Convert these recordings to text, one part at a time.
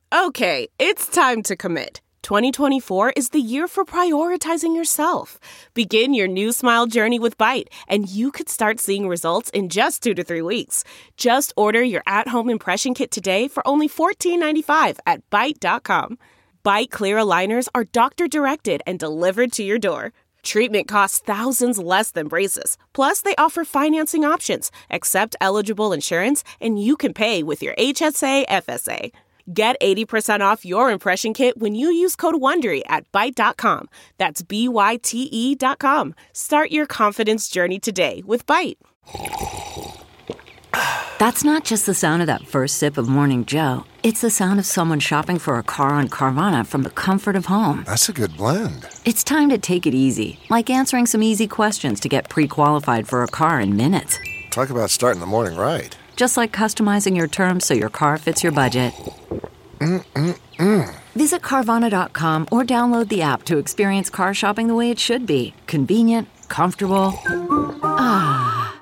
Okay, it's time to commit. 2024 is the year for prioritizing yourself. Begin your new smile journey with Byte, and you could start seeing results in just 2 to 3 weeks. Just order your at-home impression kit today for only $14.95 at Byte.com. Byte Clear aligners are doctor-directed and delivered to your door. Treatment costs thousands less than braces. Plus, they offer financing options, accept eligible insurance, and you can pay with your HSA FSA. Get 80% off your impression kit when you use code WONDERY at Byte.com. That's BYTE.com. Start your confidence journey today with Byte. That's not just the sound of that first sip of Morning Joe. It's the sound of someone shopping for a car on Carvana from the comfort of home. That's a good blend. It's time to take it easy, like answering some easy questions to get pre-qualified for a car in minutes. Talk about starting the morning right. Just like customizing your terms so your car fits your budget. Visit Carvana.com or download the app to experience car shopping the way it should be. Convenient, comfortable. Ah.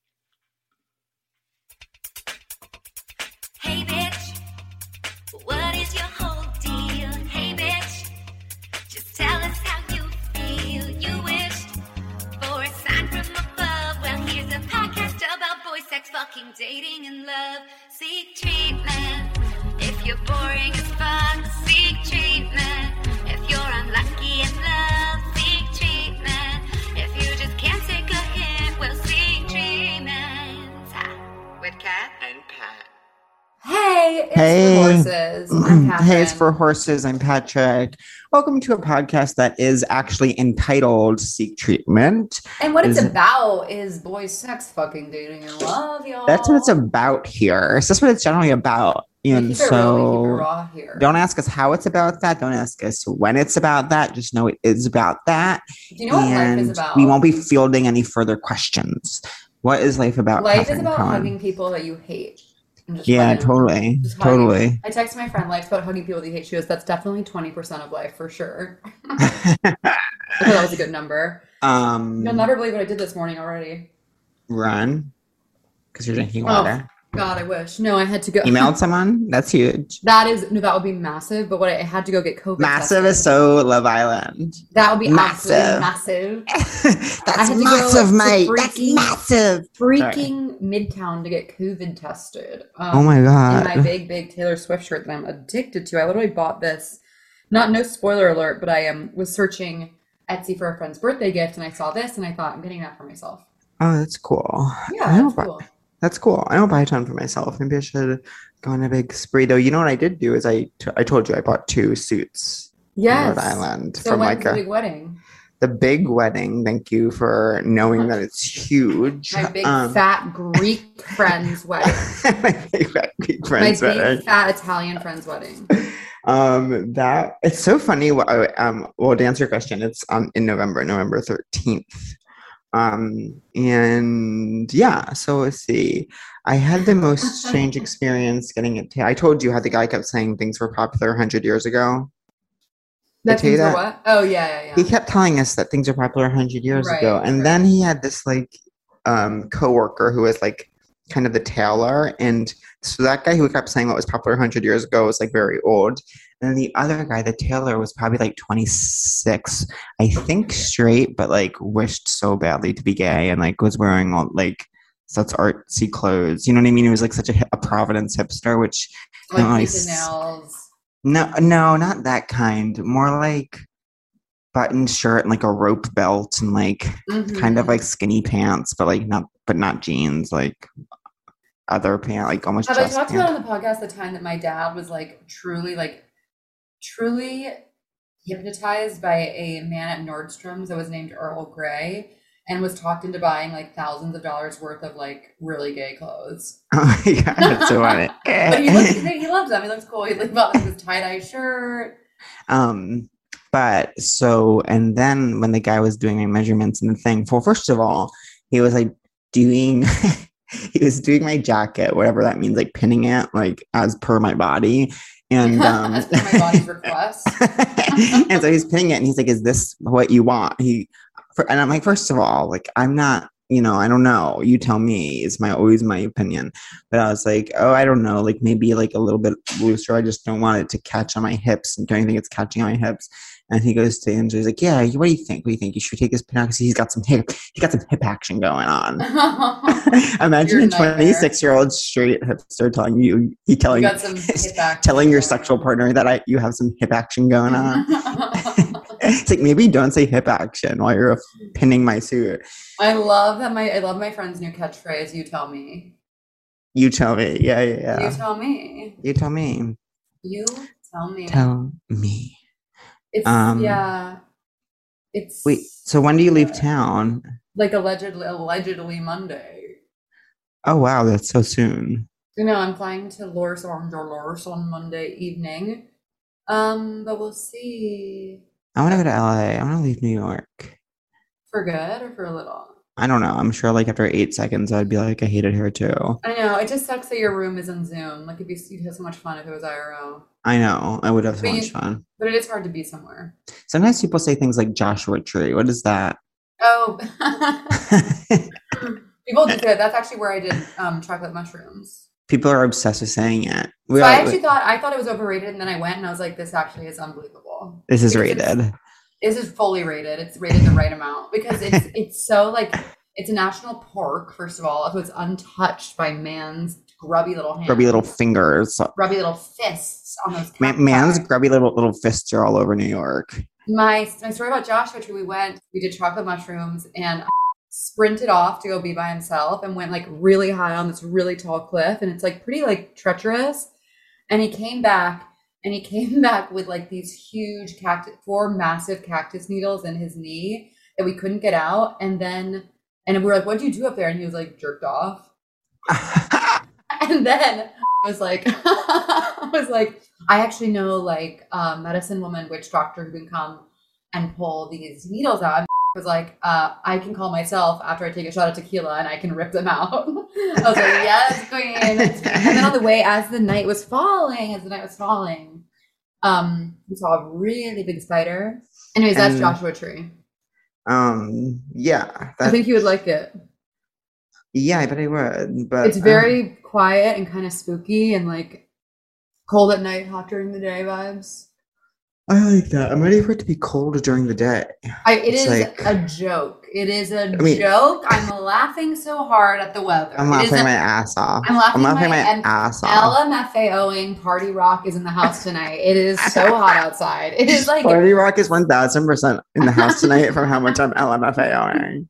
Hey bitch, what is your whole deal? Hey bitch, just tell us how you feel. You wished for a sign from above. Well, here's a podcast about boy sex, fucking, dating, and love. Seek treatment if you're boring as fuck. Seek treatment if you're unlucky in love. Seek treatment if you just can't take a hint. Well, seek treatment with Kat and Pat. Hey, it's for horses. I'm Catherine. Hey, it's for horses. I'm Patrick. Welcome to a podcast that is actually entitled Seek Treatment. And what it's about is boys sex, fucking, dating, and love, y'all. That's what it's about here. So that's what it's generally about. And keep it real, keep it raw here. Don't ask us how it's about that. Don't ask us when it's about that. Just know it is about that. Do you know what life is about? We won't be fielding any further questions. What is life about? Life Catherine is about Cohen? hugging people that you hate. Yeah, totally. Totally. I text my friend, life's about hugging people that you hate. She goes, that's definitely 20% of life for sure. I thought that was a good number. You'll never believe what I did this morning already. Run. Because you're drinking water. God, I wish. No, I had to go. Emailed someone? That's huge. That would be massive. But I had to go get COVID Massive tested. Is so Love Island. That would be massive. Massive. That's massive, mate. That's massive. Freaking Midtown to get COVID tested. Oh my God. In my big Taylor Swift shirt that I'm addicted to. I literally bought this. No spoiler alert, but I was searching Etsy for a friend's birthday gift, and I saw this, and I thought, I'm getting that for myself. Oh, that's cool. Yeah, that's cool. That's cool. I don't buy a ton for myself. Maybe I should go on a big spree. Though, you know what I did do is I told you I bought 2 suits. Yes. In Rhode Island. So from when's the big wedding? The big wedding. Thank you for knowing that it's huge. My big fat Greek friend's wedding. My big fat Greek friend's wedding. My big fat Italian friend's wedding. That it's so funny. Well, to answer your question, it's in November 13th. And yeah, so let's see. I had the most strange experience getting it. I told you how the guy kept saying things were popular 100 years ago. That things were what? Oh, yeah. He kept telling us that things were popular 100 years ago. And then he had this coworker who was like kind of the tailor. And so that guy who kept saying what was popular 100 years ago was like very old. And then the other guy, the tailor, was probably like 26, I think straight, but like wished so badly to be gay and like was wearing all like such artsy clothes. You know what I mean? He was like such a Providence hipster, which like nails. No, not that kind. More like button shirt and like a rope belt and like kind of like skinny pants, but not jeans, like other pants, like almost. Have I talked about on the podcast the time that my dad was like truly hypnotized by a man at Nordstrom's that was named Earl Grey and was talked into buying like thousands of dollars worth of like really gay clothes. Oh yeah, that's so funny. But he loves them. He looks cool. He like bought like this tie-dye shirt. But so, and then when the guy was doing my measurements and the thing, first of all, he was like doing my jacket, whatever that means, like pinning it like as per my body. And as per my body's request. And so he's pinning it and he's like, is this what you want? And I'm like, first of all, like I'm not I don't know. You tell me. It's always my opinion. But I was like, oh, I don't know. Like maybe like a little bit looser. I just don't want it to catch on my hips. And don't you think it's catching on my hips? And he goes to Andrew. He's like, yeah. What do you think? What do you think? You should take his pin out because he got some hip action going on. Imagine a 26-year-old straight hipster telling you got some hip action telling your sexual partner that you have some hip action going on. It's like maybe don't say hip action while you're pinning my suit. I love my friend's new catchphrase. You tell me. You tell me. Yeah. You tell me. You tell me. You tell me. Tell me. It's yeah. It's wait. So when do you leave town? Like allegedly Monday. Oh wow, that's so soon. I'm flying to Los Angeles on Monday evening. But we'll see. I want to go to LA. I want to leave New York. For good or for a little? I don't know. I'm sure like after 8 seconds, I'd be like, I hate it here too. I know. It just sucks that your room is on Zoom. Like you'd have so much fun if it was IRL. I know. I would have so much fun. But it is hard to be somewhere. Sometimes people say things like Joshua Tree. What is that? Oh. People do that. That's actually where I did chocolate mushrooms. People are obsessed with saying it. So I thought it was overrated, and then I went and I was like, this actually is unbelievable. This is rated. This is fully rated. It's rated the right amount because it's so like it's a national park, first of all, so it's untouched by man's grubby little hands. Grubby little fingers. Grubby little fists on those man's grubby little fists are all over New York. My story about Joshua Tree, we did chocolate mushrooms and sprinted off to go be by himself and went like really high on this really tall cliff, and it's like pretty like treacherous. And he came back with like these huge 4 massive cactus needles in his knee that we couldn't get out. And we were like, what'd you do up there? And he was like, jerked off. And then I was like, I actually know like a medicine woman, witch doctor who can come and pull these needles out. And was like, I can call myself after I take a shot of tequila and I can rip them out. I was like, yes, queen. And then on the way, as the night was falling, we saw a really big spider. Anyways, that's Joshua Tree. Yeah. I think you would like it. Yeah, I bet I would. But it's very quiet and kind of spooky and like cold at night, hot during the day vibes. I like that. I'm ready for it to be cold during the day. It is a joke. It is a joke. I'm laughing so hard at the weather. I'm laughing my ass off. I'm laughing my ass off. LMFAOing Party Rock is in the house tonight. It is so hot outside. It is like Party Rock is 1000% in the house tonight from how much I'm LMFAOing.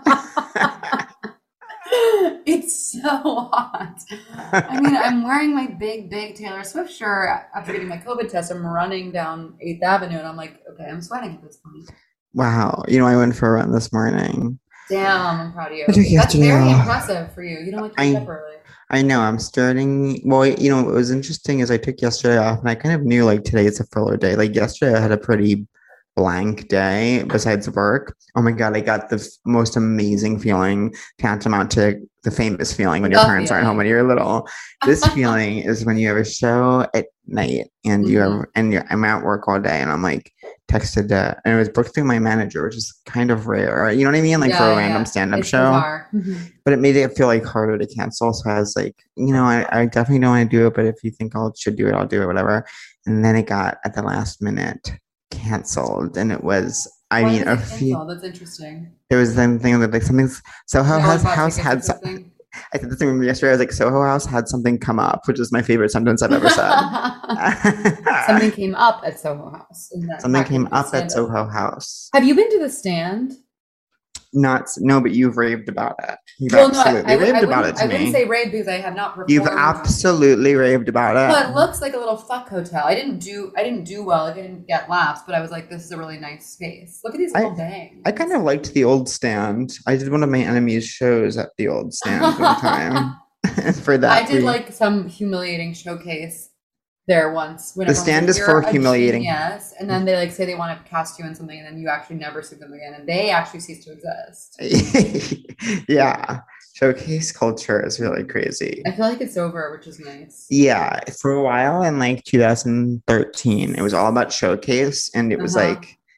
It's so hot. I mean, I'm wearing my big Taylor Swift shirt after getting my COVID test. I'm running down 8th Avenue and I'm like, okay, I'm sweating at this point. Wow. I went for a run this morning. Damn, I'm proud of you. That's very impressive for you. You don't like to get up early. I know. I'm starting. Well, what was interesting is I took yesterday off and I kind of knew like today it's a filler day. Like yesterday I had a pretty blank day besides work. Oh my God, I got the most amazing feeling, tantamount to the famous feeling when your parents aren't home when you're little. This feeling is when you have a show at night and I'm at work all day and I'm like texted and it was booked through my manager, which is kind of rare. You know what I mean? Like for a random stand-up show. But it made it feel like harder to cancel. So I was like, I definitely don't want to do it, but if you think I should do it, I'll do it, whatever. And then it got at the last minute canceled, and it was a few. That's interesting. There was then thing that like something Soho House had something. I said this thing yesterday. I was like, Soho House had something come up, which is my favorite sentence I've ever said. Something came up at Soho House. Something came up at Soho House. Have you been to the Stand? No, but you've raved about it. You've absolutely raved about it to me. I wouldn't say raved because I have not performed. You've absolutely raved about it. Well, it looks like a little fuck hotel. I didn't do well. I didn't get laughs, but I was like, this is a really nice space. Look at these little bangs. I kind of liked the old Stand. I did one of my enemies' shows at the old Stand one time. For that, I did like some humiliating showcase there once. The Stand is for humiliating. Yes, and then they like say they want to cast you in something, and then you actually never see them again, and they actually cease to exist. Yeah, showcase culture is really crazy. I feel like it's over, which is nice. Yeah, for a while in like 2013, it was all about showcase, and it was like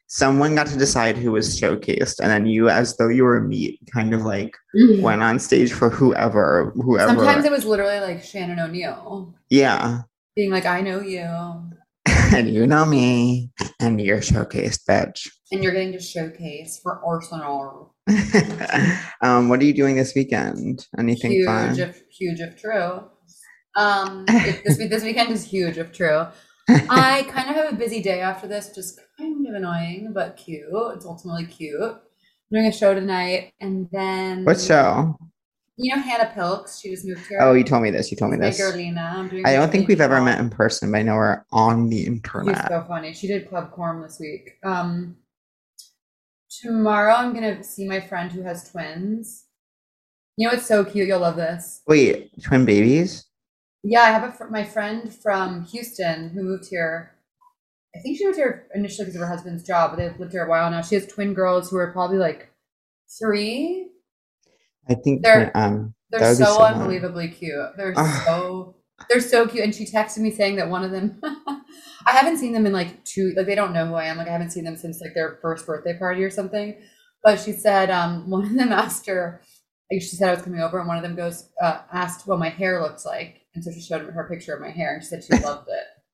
someone got to decide who was showcased, and then you, as though you were meat, kind of like went on stage for whoever. Sometimes it was literally like Shannon O'Neill. Yeah. Being like, I know you. And you know me, and you're showcased, bitch. And you're getting to showcase for Arsenal. What are you doing this weekend? Anything fun? Huge if true. This weekend is huge if true. I kind of have a busy day after this, which is kind of annoying, but cute. It's ultimately cute. I'm doing a show tonight, and then What show? You know Hannah Pilks? She just moved here. Oh, you told me this. My girlina. I don't think we've ever met in person, but I know we're on the internet. She's so funny. She did Club Corm this week. Tomorrow I'm gonna see my friend who has twins. You know what's so cute? You'll love this. Wait, twin babies? Yeah, I have my friend from Houston who moved here. I think she moved here initially because of her husband's job, but they've lived here a while now. She has twin girls who are probably like 3. I think they're so unbelievably cute. They're so cute. And she texted me saying that one of them, I haven't seen them in like 2, like they don't know who I am. Like I haven't seen them since like their first birthday party or something. But she said one of them asked her, like she said I was coming over, and one of them asked what my hair looks like. And so she showed her picture of my hair, and she said she loved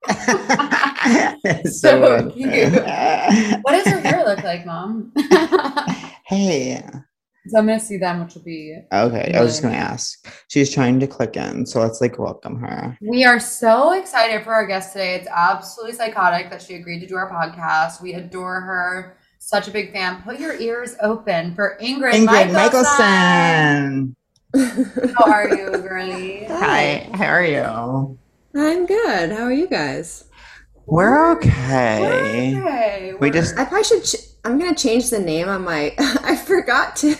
it. So cute. What does her hair look like, Mom? Hey. So I'm going to see them, which will be... Okay, I was just going to ask. She's trying to click in, so let's like welcome her. We are so excited for our guest today. It's absolutely psychotic that she agreed to do our podcast. We adore her. Such a big fan. Put your ears open for Ingrid Michaelson. How are you, girlie? Hi, how are you? I'm good. How are you guys? We're okay. We just... I probably should... I'm going to change the name on my... I forgot to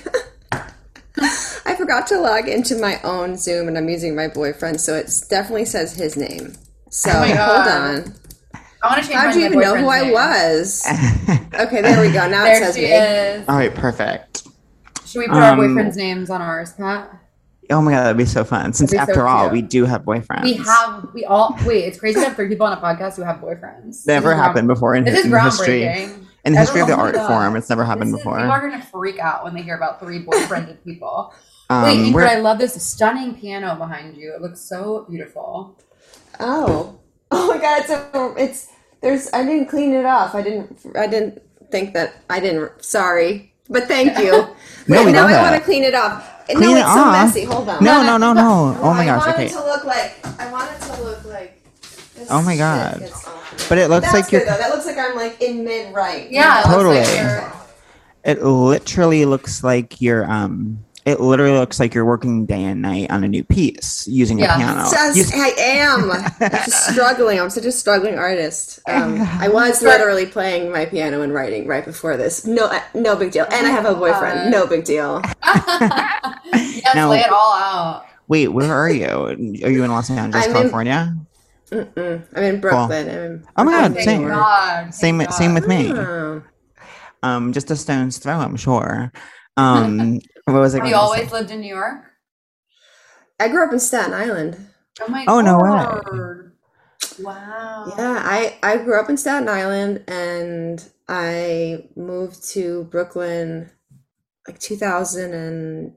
log into my own Zoom, and I'm using my boyfriend, so it definitely says his name. So, hold on. I want to change How'd you even know who I was? Okay, there we go. Now it says me. All right, perfect. Should we put our boyfriends' names on ours, Pat? Oh my God, that'd be so fun. Since after all, we do have boyfriends. Wait, it's crazy to have 3 people on a podcast who have boyfriends. Never happened before in history. In the history of the art form, it's never happened before. People are going to freak out when they hear about 3 boyfriended people. Wait, Ingrid, I love this stunning piano behind you. It looks so beautiful. Oh my God, I didn't clean it off. I didn't think that sorry. But thank you. No, we now know I that. want to clean it off. Clean it so off. messy. Hold on. No. Oh my gosh. Okay. I want it to look like this. Oh my God. But it looks like you're... That looks like I'm like in mid right. Yeah. Totally. It literally looks like you're It literally looks like you're working day and night on a new piece using a piano. I am. I'm just struggling. I'm such a struggling artist. I was literally playing my piano and writing right before this. No big deal. And I have a boyfriend. No big deal. Yes, lay it all out. Wait, where are you? Are you in Los Angeles, California? I'm in Brooklyn. Oh my God, same with me. Just a stone's throw, I'm sure. What was it? Have you always lived in New York? I grew up in Staten Island. Oh my God. No way. Wow. Yeah, I grew up in Staten Island, and I moved to Brooklyn like 2008.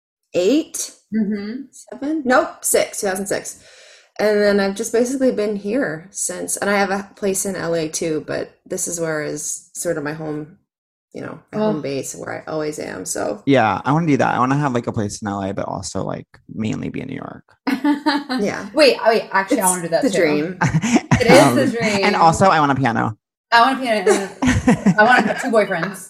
2006. And then I've just basically been here since. And I have a place in LA too, but this is where is sort of my home, my home base where I always am. So yeah, I want to do that. I want to have like a place in LA, but also like mainly be in New York. Yeah. Wait. Actually, I want to do that the too. Dream. It is the dream. And also, I want a piano. I want a piano. I want 2 boyfriends.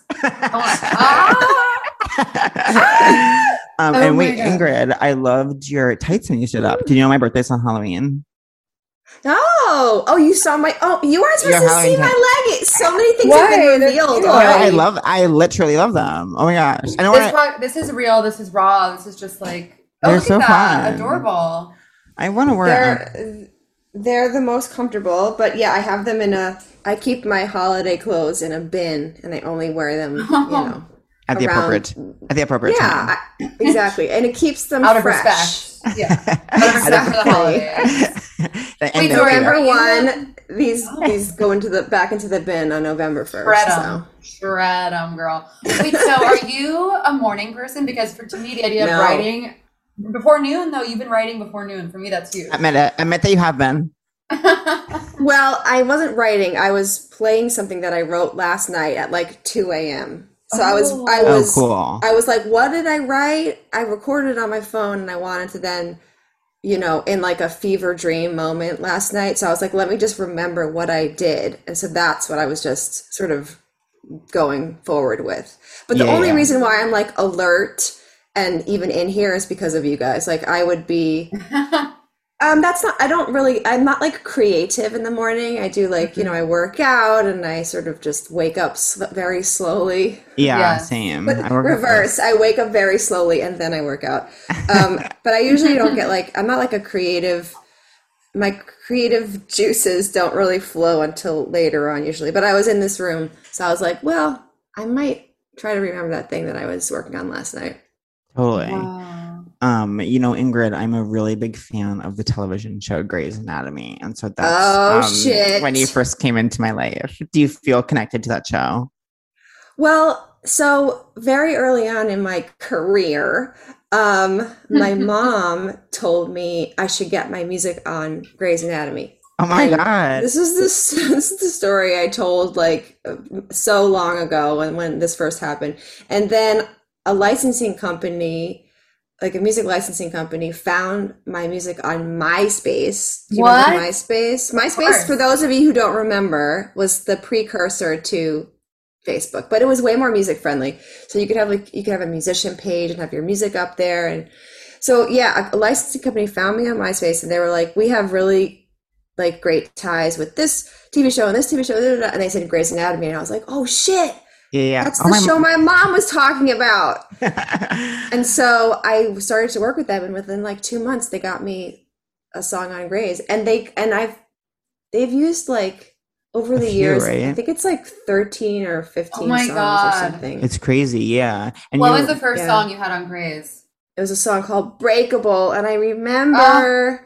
And wait, Ingrid, I loved your tights when you stood up. Did you know my birthday's on Halloween? Oh, you saw my, you weren't supposed to see my leggings. So many things have been revealed. I literally love them. Oh my gosh. This is real. This is raw. This is just like, they're so fun. Adorable. I want to wear They're the most comfortable, but yeah, I have them I keep my holiday clothes in a bin, and I only wear them, at the appropriate time. Yeah, exactly. And it keeps them out fresh. Of respect. Yeah. Out of respect for the holidays. Wait, November 1, these go back into the bin on November 1st. Shred them, girl. Wait, so are you a morning person? Because to me, the idea of writing before noon, though, you've been writing before noon. For me, that's huge. Admit that you have been. Well, I wasn't writing. I was playing something that I wrote last night at like 2 a.m. So I was cool. I was like, what did I write? I recorded it on my phone, and I wanted to then, in like a fever dream moment last night. So I was like, let me just remember what I did. And so that's what I was just sort of going forward with. But the only reason why I'm like alert and even in here is because of you guys. Like I would be I'm not like creative in the morning. I do like, I work out and I sort of just wake up very slowly. Yeah, same. But reverse. I wake up very slowly and then I work out. But I usually don't get I'm not like a creative, my creative juices don't really flow until later on usually. But I was in this room, so I was like, well, I might try to remember that thing that I was working on last night. Totally. Wow. Ingrid, I'm a really big fan of the television show Grey's Anatomy. And so that's shit. When you first came into my life. Do you feel connected to that show? Well, so very early on in my career, my mom told me I should get my music on Grey's Anatomy. Oh my God. This is the story I told so long ago when this first happened. And then a licensing company, like a music licensing company, found my music on MySpace. Do you remember MySpace? MySpace, for those of you who don't remember, was the precursor to Facebook, but it was way more music friendly. So you could have a musician page and have your music up there. And so, a licensing company found me on MySpace and they were like, we have really great ties with this TV show and this TV show. And they said Grey's Anatomy. And I was like, oh shit. Yeah. That's the show my mom was talking about. And so I started to work with them, and within 2 months they got me a song on Grey's. And they've used over the years, right? I think it's 13 or 15 songs or something. It's crazy, yeah. And what was the first song you had on Grey's? It was a song called Breakable, and I remember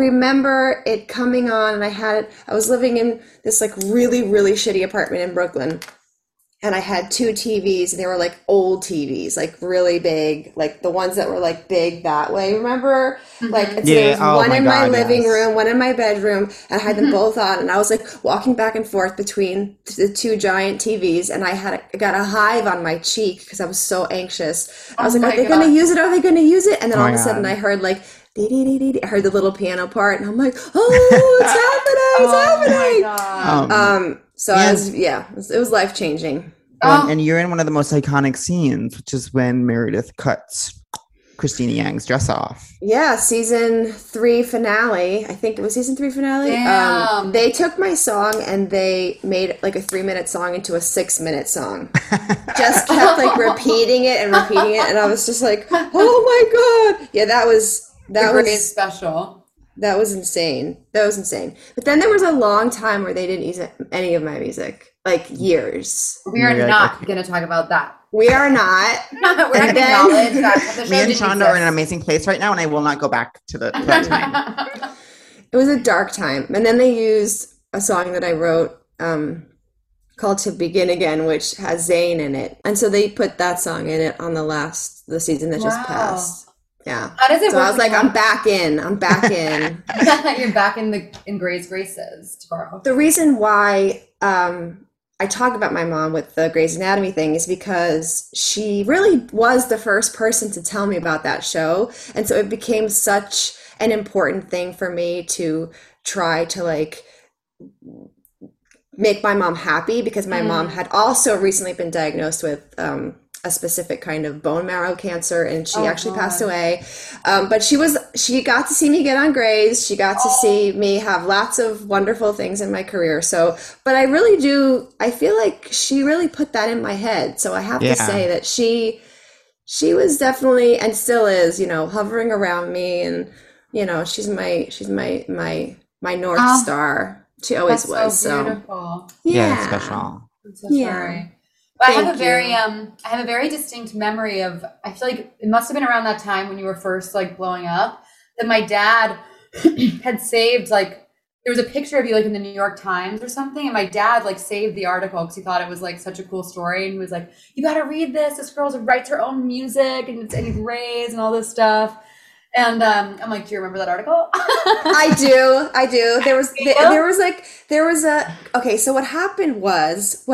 it coming on, and I was living in this really, really shitty apartment in Brooklyn. And I had 2 TVs, and they were old TVs, really big, the ones that were big that way. Remember? Mm-hmm. There was one in my living room, one in my bedroom, and I had them both on. And I was walking back and forth between the 2 giant TVs, and I got a hive on my cheek because I was so anxious. I was are they going to use it? Are they going to use it? And then all of a sudden I heard dee-dee-dee-dee. I heard the little piano part, and I'm like, oh, it's happening! It's happening! So it was life-changing. And you're in one of the most iconic scenes, which is when Meredith cuts Christina Yang's dress off. Yeah, season 3 finale. I think it was season 3 finale. Damn. They took my song and they made a 3-minute song into a 6-minute song. Just kept repeating it, and I was just like, oh my God. Yeah, that was special. That was insane. But then there was a long time where they didn't use any of my music, years. We are not going to talk about that. We are not. We're not going to acknowledge that. Me and Shonda are in an amazing place right now, and I will not go back to that time. It was a dark time. And then they used a song that I wrote called To Begin Again, which has Zayn in it. And so they put that song in it on the season that just passed. Yeah. How does it work? So I was I'm back in. You're back in Grey's Graces tomorrow. The reason why I talk about my mom with the Grey's Anatomy thing is because she really was the first person to tell me about that show. And so it became such an important thing for me to try to make my mom happy, because my mom had also recently been diagnosed with a specific kind of bone marrow cancer, and she actually passed away. But she got to see me get on Grey's. She got to see me have lots of wonderful things in my career. So, but I feel like she really put that in my head. So I have to say that she was definitely, and still is, hovering around me, and, she's my North Star. She always was. So beautiful. Yeah, it's special. I'm so sorry. But I have a very distinct memory of, I feel like it must have been around that time when you were first blowing up, that my dad had saved there was a picture of you like in the New York Times or something, and my dad like saved the article because he thought it was like such a cool story, and he was like, "You got to read this. This girl writes her own music and it's raised and all this stuff." And I'm like, "Do you remember that article?" I do. There was okay. So what happened was,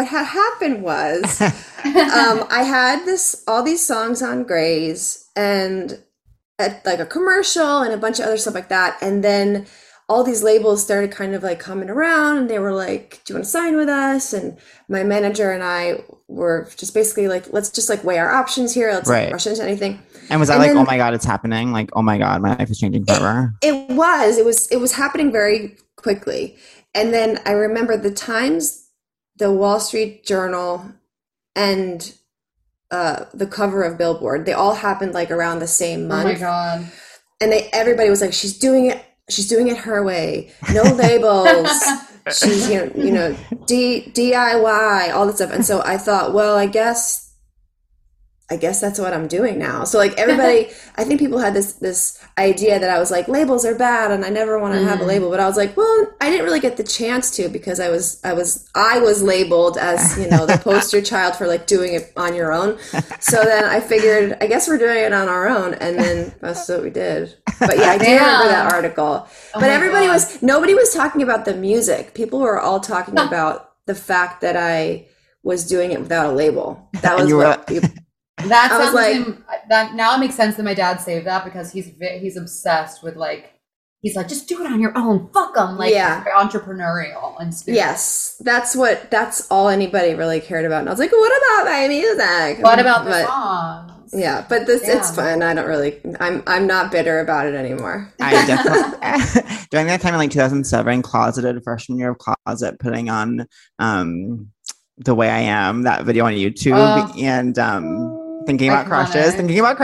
I had all these songs on Grays and like a commercial and a bunch of other stuff like that, and then all these labels started kind of like coming around, and they were like, "Do you want to sign with us?" And my manager and I were just basically like, "Let's just like weigh our options here. Let's not rush into anything." And was that oh my God, it's happening? Like, oh my God, my life is changing forever. It was happening very quickly. And then I remember the Times, the Wall Street Journal, and the cover of Billboard. They all happened like around the same month. Oh my God. And everybody was like, she's doing it her way. No labels. She's, you know, DIY, all this stuff. And so I thought, well, I guess that's what I'm doing now. So like everybody, I think people had this idea that I was like, labels are bad and I never want to have a label. But I was like, well, I didn't really get the chance to because I was labeled as, you know, the poster child for like doing it on your own. So then I figured, I guess we're doing it on our own. And then that's what we did. But yeah, I do remember that article. But nobody was talking about the music. People were all talking about the fact that I was doing it without a label. That was that sounds like that. Now it makes sense that my dad saved that because he's obsessed with like, he's like, just do it on your own. Fuck them. Like, entrepreneurial and stupid. Yes, that's all anybody really cared about. And I was like, what about my music? What about the songs? Yeah, but it's fun. I don't really. I'm not bitter about it anymore. I definitely during that time in like 2007, closeted freshman year of closet, putting on The Way I Am, that video on YouTube, and thinking about crushes. What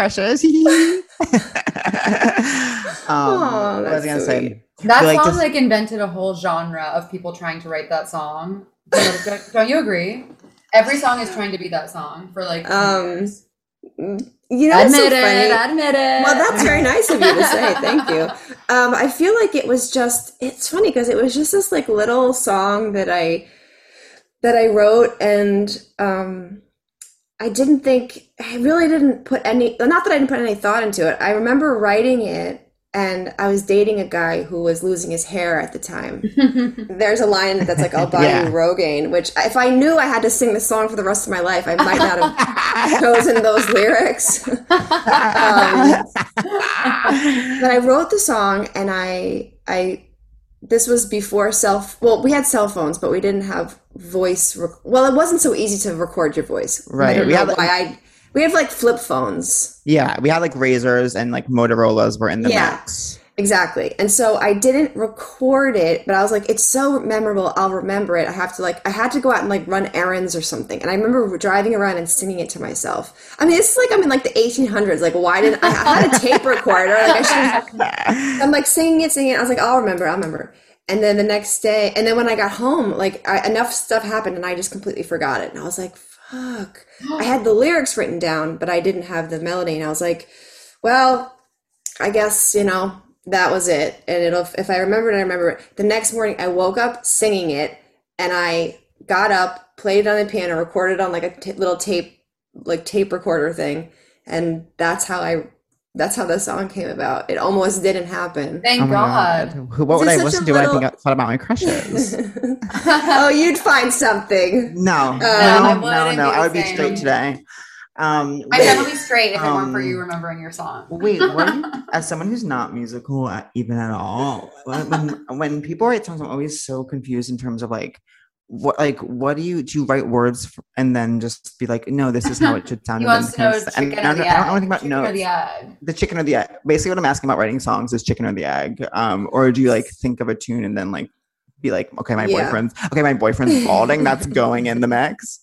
was I gonna say? That song like invented a whole genre of people trying to write that song. Don't you agree? Every song is trying to be that song for like years. You know, admit it. Well, that's very nice of you to say. Thank you. I feel like it's funny because it was just this like little song that I wrote, and I really didn't put any, not that I didn't put any thought into it. I remember writing it, and I was dating a guy who was losing his hair at the time. There's a line that's like, "I'll buy you Rogaine," which if I knew I had to sing the song for the rest of my life, I might not have chosen those lyrics. But I wrote the song, and this was before we had cell phones, but we didn't have voice. It wasn't so easy to record your voice. Right. We have like flip phones. Yeah. We had like Razors and like Motorola's were in the mix. Exactly. And so I didn't record it, but I was like, it's so memorable. I'll remember it. I had to go out and like run errands or something. And I remember driving around and singing it to myself. I mean, it's like, I'm in like the 1800s. Like, why didn't I had a tape recorder? Like I'm like singing it. I was like, I'll remember. And then the next day, and then when I got home, like enough stuff happened and I just completely forgot it. And I was like, fuck. I had the lyrics written down, but I didn't have the melody. And I was like, well, I guess, you know, that was it. And if I remember it, I remember it. The next morning I woke up singing it, and I got up, played it on the piano, recorded on like a little tape recorder thing. And that's how the song came about. It almost didn't happen. Thank God. What would I listen to when I thought about my crushes? Oh, you'd find something. No. I would be straight today. My dad would be straight if it weren't for you remembering your song. Wait, as someone who's not musical even at all, when people write songs, I'm always so confused in terms of like, what do you write words and then just be like, no, this is how it should sound. He wants to know chicken or the egg. I don't know anything about no, the chicken or the egg. Basically, what I'm asking about writing songs is chicken or the egg. Or do you like think of a tune and then like be like, okay, my boyfriend's balding. That's going in the mix.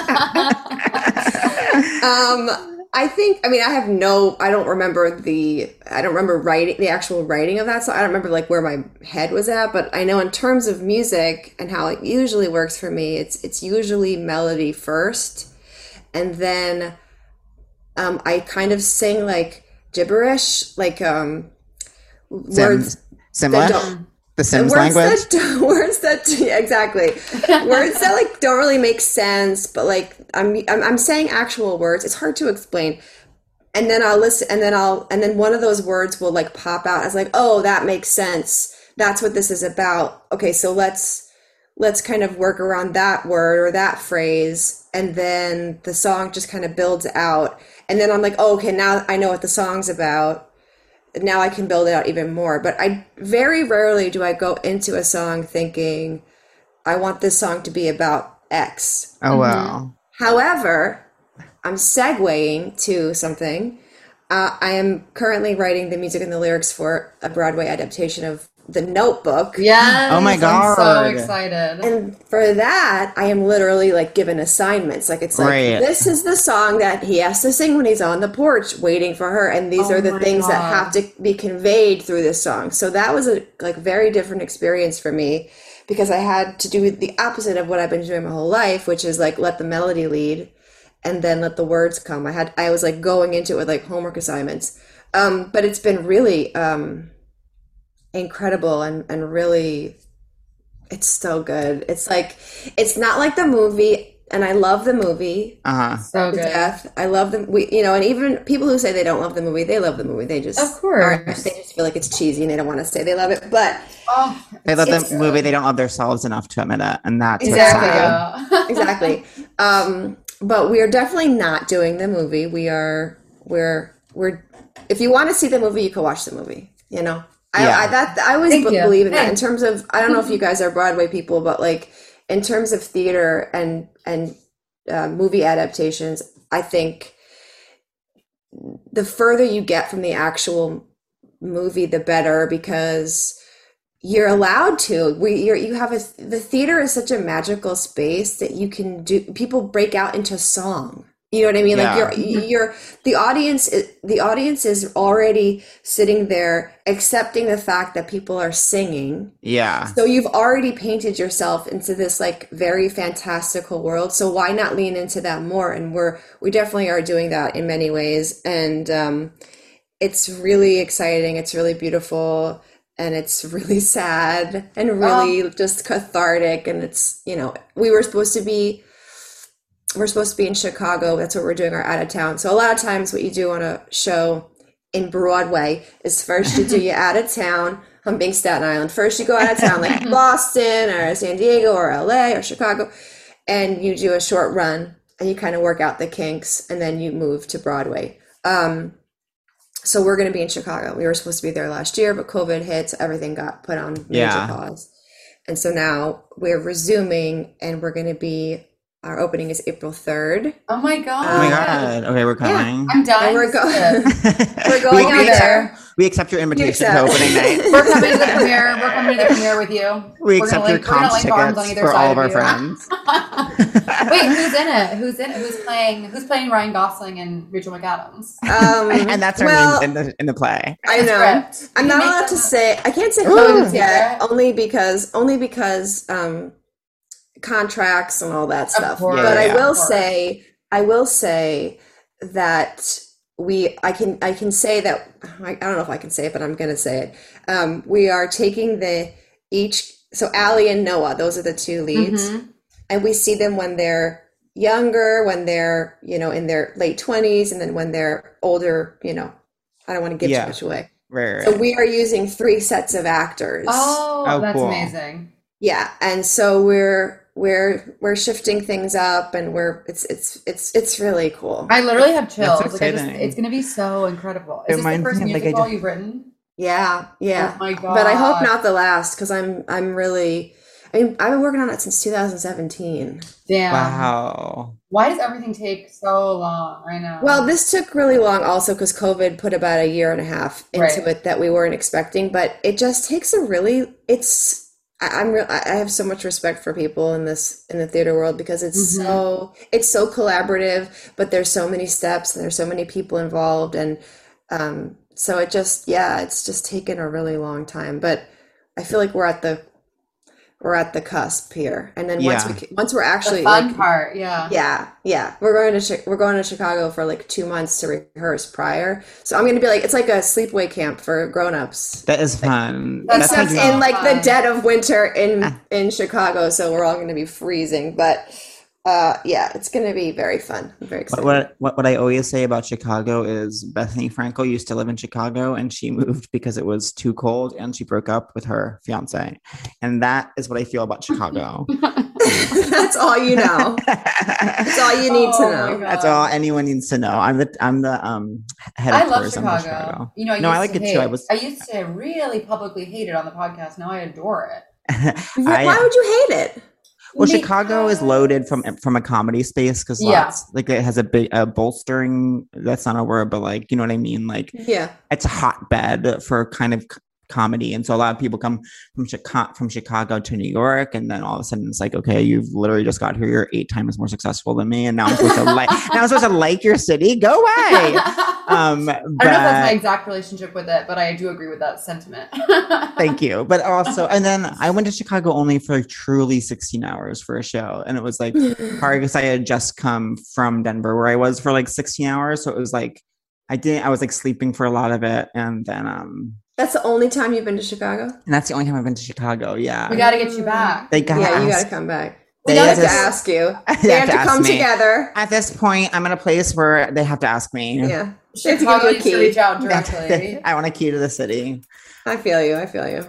I don't remember writing the actual writing of that. So I don't remember like where my head was at, but I know in terms of music and how it usually works for me, it's usually melody first. And then, I kind of sing like gibberish, like, words. Simlish? The Sims words language? yeah, exactly. Words that like don't really make sense, but like I'm saying actual words. It's hard to explain. And then I'll listen, and then one of those words will like pop out as like, oh, that makes sense. That's what this is about. Okay, so let's kind of work around that word or that phrase, and then the song just kind of builds out. And then I'm like, oh, okay, now I know what the song's about. Now I can build it out even more. But I very rarely do I go into a song thinking, I want this song to be about X. Oh, wow. However, I'm segueing to something. I am currently writing the music and the lyrics for a Broadway adaptation of The Notebook. Yes. Oh my God. I'm so excited. And for that, I am literally like given assignments. Like it's like, Right. this is the song that he has to sing when he's on the porch waiting for her. And these are the my things that God. have to be conveyed through this song. So that was a like very different experience for me because I had to do the opposite of what I've been doing my whole life, which is like let the melody lead and then let the words come. I was like going into it with like homework assignments. But it's been really incredible and really, it's so good. It's like, it's not like the movie, and I love the movie So to good. death. I love them. And even people who say they don't love the movie, they love the movie. They just, Of course. they just feel like it's cheesy and they don't want to say they love it. But Oh, They love It's the movie. They don't love themselves enough to admit it. And that's what's Exactly. sad. yeah. exactly. But we are definitely not doing the movie. We're if you want to see the movie, you can watch the movie, Yeah. I always Thank you. believe in that in Thanks. terms of, I don't know if you guys are Broadway people, but like in terms of theater and movie adaptations, I think the further you get from the actual movie, the better, because you're allowed to. The theater is such a magical space that you can do. People break out into song. You know what I mean? Yeah. Like the audience is already sitting there accepting the fact that people are singing. Yeah. So you've already painted yourself into this like very fantastical world. So why not lean into that more? And we definitely are doing that in many ways. And it's really exciting. It's really beautiful. And it's really sad and really just cathartic. And it's, we're supposed to be in Chicago. That's what we're doing, our out of town. So a lot of times what you do on a show in Broadway is first you do your out of town. I'm being Staten Island. First you go out of town like Boston or San Diego or LA or Chicago, and you do a short run and you kind of work out the kinks and then you move to Broadway. So we're going to be in Chicago. We were supposed to be there last year, but COVID hit, so everything got put on major pause. And so now we're resuming, and we're going to be, our opening is April 3rd. Oh my God. Oh my God. Okay, we're coming. I'm dying. And we're to see it. We're going We'll out be there. there. We accept your invitation accept. to opening night. We're coming to the premiere. We're coming to the premiere with you. We We're accept gonna your link- we're gonna comp link arms on tickets either for side all of our you. friends. Wait, who's in it? Who's in it? Who's playing Ryan Gosling and Rachel McAdams? And that's our well, names in the play. I know. Script. I'm You not make allowed them to up. say. I can't say Ooh. who yet, Secret? only because contracts and all that stuff. course. But Yeah, I yeah. will say that I can say that I don't know if I can say it, but I'm going to say it. We are taking so Allie and Noah, those are the two leads, and we see them when they're younger, when they're in their late 20s, and then when they're older. I don't want to give Yeah. too much away. Right. So we are using 3 sets of actors. Oh, Oh, that's cool. amazing. Yeah, and so we're shifting things up, and it's really cool. I literally have chills. That's exciting. It's going to be so incredible. It Is this the reminds first me of, like, musical I you've written? Yeah. Oh my God. But I hope not the last, because I'm really. I mean, I've been working on it since 2017. Damn. Wow. Why does everything take so long? I know. Well, this took really long also because COVID put about a year and a half into Right. it that we weren't expecting. But it just takes I have so much respect for people in the theater world because it's so collaborative, but there's so many steps and there's so many people involved, and so it's just taken a really long time. But I feel like we're we're at the cusp here. And then Yeah. once we're actually The fun like, part, yeah. yeah, we're going to Chicago for like 2 months to rehearse prior. So I'm going to be like, it's like a sleepaway camp for grown-ups. That is fun. That's Except so in like the fun. dead of winter in Chicago, so we're all going to be freezing. But yeah, it's going to be very fun. I'm very excited. What I always say about Chicago is Bethany Frankel used to live in Chicago and she moved because it was too cold and she broke up with her fiance. And that is what I feel about Chicago. That's all you know. That's all you need to Oh my know. God. That's all anyone needs to know. I'm the head of I love tourism for Chicago. You know, No, I like it too. I used to really publicly hate it on the podcast. Now I adore it. Why would you hate it? Well, Chicago is loaded from a comedy space because like it has a big bolstering. That's not a word, but like you know what I mean. Like Yeah. it's a hotbed for kind of comedy, and so a lot of people come from Chicago to New York, and then all of a sudden it's like, okay, you've literally just got here. You're 8 times more successful than me, and now I'm supposed to like your city. Go away. I don't know if that's my exact relationship with it, but I do agree with that sentiment. Thank you. But also, and then I went to Chicago only for like truly 16 hours for a show. And it was like hard because I had just come from Denver where I was for like 16 hours. So it was like, I was like sleeping for a lot of it. And then, That's the only time you've been to Chicago? and that's the only time I've been to Chicago. Yeah. We got to get you back. They gotta Yeah, you got ask- to come back. They We have to just- ask you. They They have to ask come me. together. At this point, I'm in a place where they have to ask me. Yeah. They have to Chicago give needs you to a reach key. out directly. I want a key to the city. I feel you. I feel you.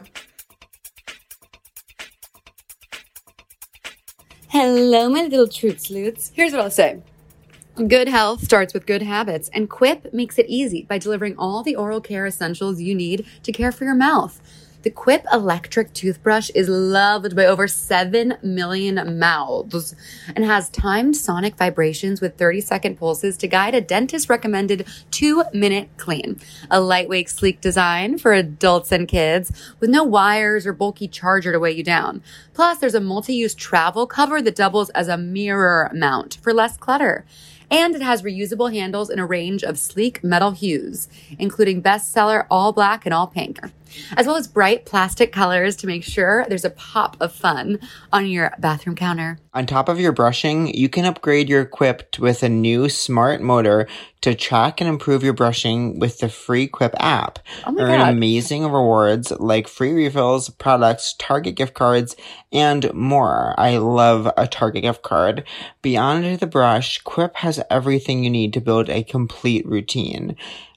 Hello, my little troop sleuths. Here's what I'll say. Good health starts with good habits, and Quip makes it easy by delivering all the oral care essentials you need to care for your mouth. The Quip electric toothbrush is loved by over 7 million mouths and has timed sonic vibrations with 30-second pulses to guide a dentist-recommended 2-minute clean. A lightweight, sleek design for adults and kids with no wires or bulky charger to weigh you down. Plus, there's a multi-use travel cover that doubles as a mirror mount for less clutter. And it has reusable handles in a range of sleek metal hues, including bestseller all black and all pink, as well as bright plastic colors to make sure there's a pop of fun on your bathroom counter. On top of your brushing, you can upgrade your Quip with a new smart motor to track and improve your brushing with the free Quip app. Oh my Earn God. amazing rewards like free refills, products, Target gift cards, and more. I love a Target gift card. Beyond the brush, Quip has everything you need to build a complete routine.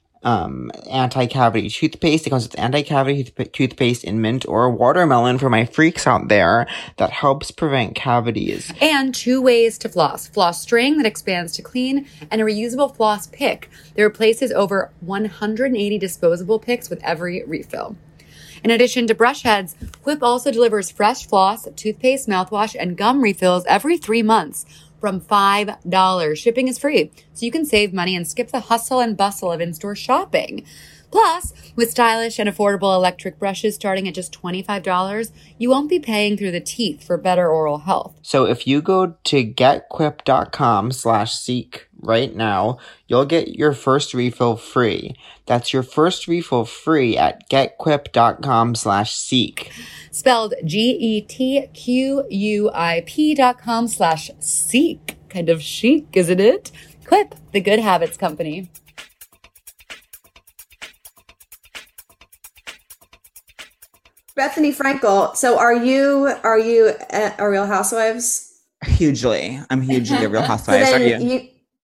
Anti-cavity toothpaste. It comes with anti-cavity toothpaste in mint or watermelon for my freaks out there that helps prevent cavities. And 2 ways to floss. Floss string that expands to clean, and a reusable floss pick that replaces over 180 disposable picks with every refill. In addition to brush heads, Quip also delivers fresh floss, toothpaste, mouthwash, and gum refills every 3 months from $5. Shipping is free, so you can save money and skip the hustle and bustle of in-store shopping. Plus, with stylish and affordable electric brushes starting at just $25, you won't be paying through the teeth for better oral health. So if you go to getquip.com/seek right now, you'll get your first refill free. That's your first refill free at getquip.com/seek. Spelled GETQUIP.com/seek. Kind of chic, isn't it? Quip, the good habits company. Bethany Frankel. So are you a Real Housewives? Hugely. I'm hugely a Real So Housewives. Are then you?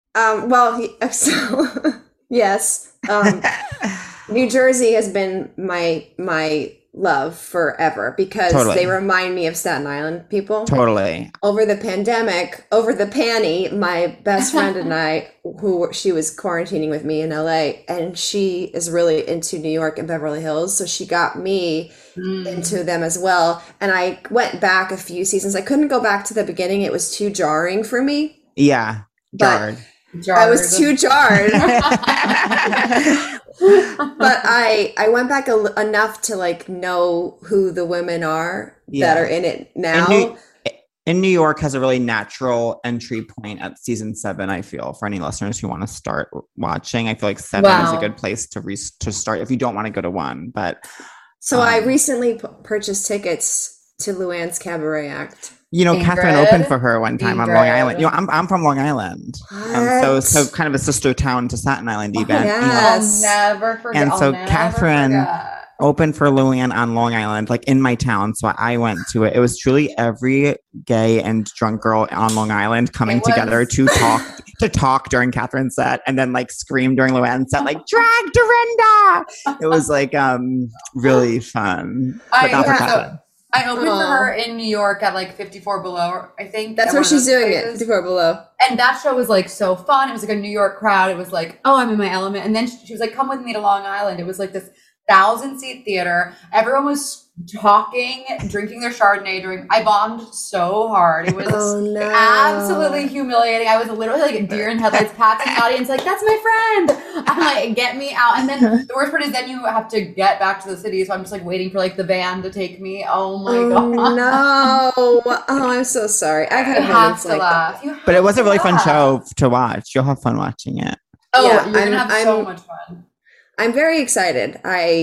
Yes. New Jersey has been my love forever because Totally. they remind me of Staten Island people. Totally. Over the pandemic, over the panty, my best friend and I, she was quarantining with me in LA, and she is really into New York and Beverly Hills, so she got me into them as well. And I went back a few seasons. I couldn't go back to the beginning; it was too jarring for me. Yeah. But Jarred. I was too jarred. But I went back enough to like know who the women are that are in it now. And New York has a really natural entry point at season 7, I feel, for any listeners who want to start watching. I feel like 7 is a good place to start if you don't want to go to 1. But So I recently purchased tickets to Luann's cabaret act? Catherine Ingrid? opened for her one time on Long Ingrid. Island. I'm from Long Island. So kind of a sister town to Staten Island even. yes. I'll never forget. And so I'll never Catherine forget. opened for Luann on Long Island, like in my town. So I went to it. It was truly every gay and drunk girl on Long Island coming together to talk during Catherine's set, and then like scream during Luann's set, like drag Dorinda. It was like really fun. But not for Catherine. I opened for her in New York at like 54 Below, I think. That's where she's doing it, 54 Below. And that show was like so fun. It was like a New York crowd. It was like, oh, I'm in my element. And then she was like, come with me to Long Island. It was like this 1,000-seat theater. Everyone was talking, drinking their Chardonnay. I bombed so hard. It was absolutely humiliating. I was literally like a deer in headlights, passing the audience like, that's my friend. I'm like, get me out. And then the worst part is then you have to get back to the city. So I'm just like waiting for like the van to take me. Oh my God. No. Oh, I'm so sorry. I've had moments like that. But it was a really fun show to watch. You'll have fun watching it. Oh, yeah, you're going to have so much fun. I'm very excited.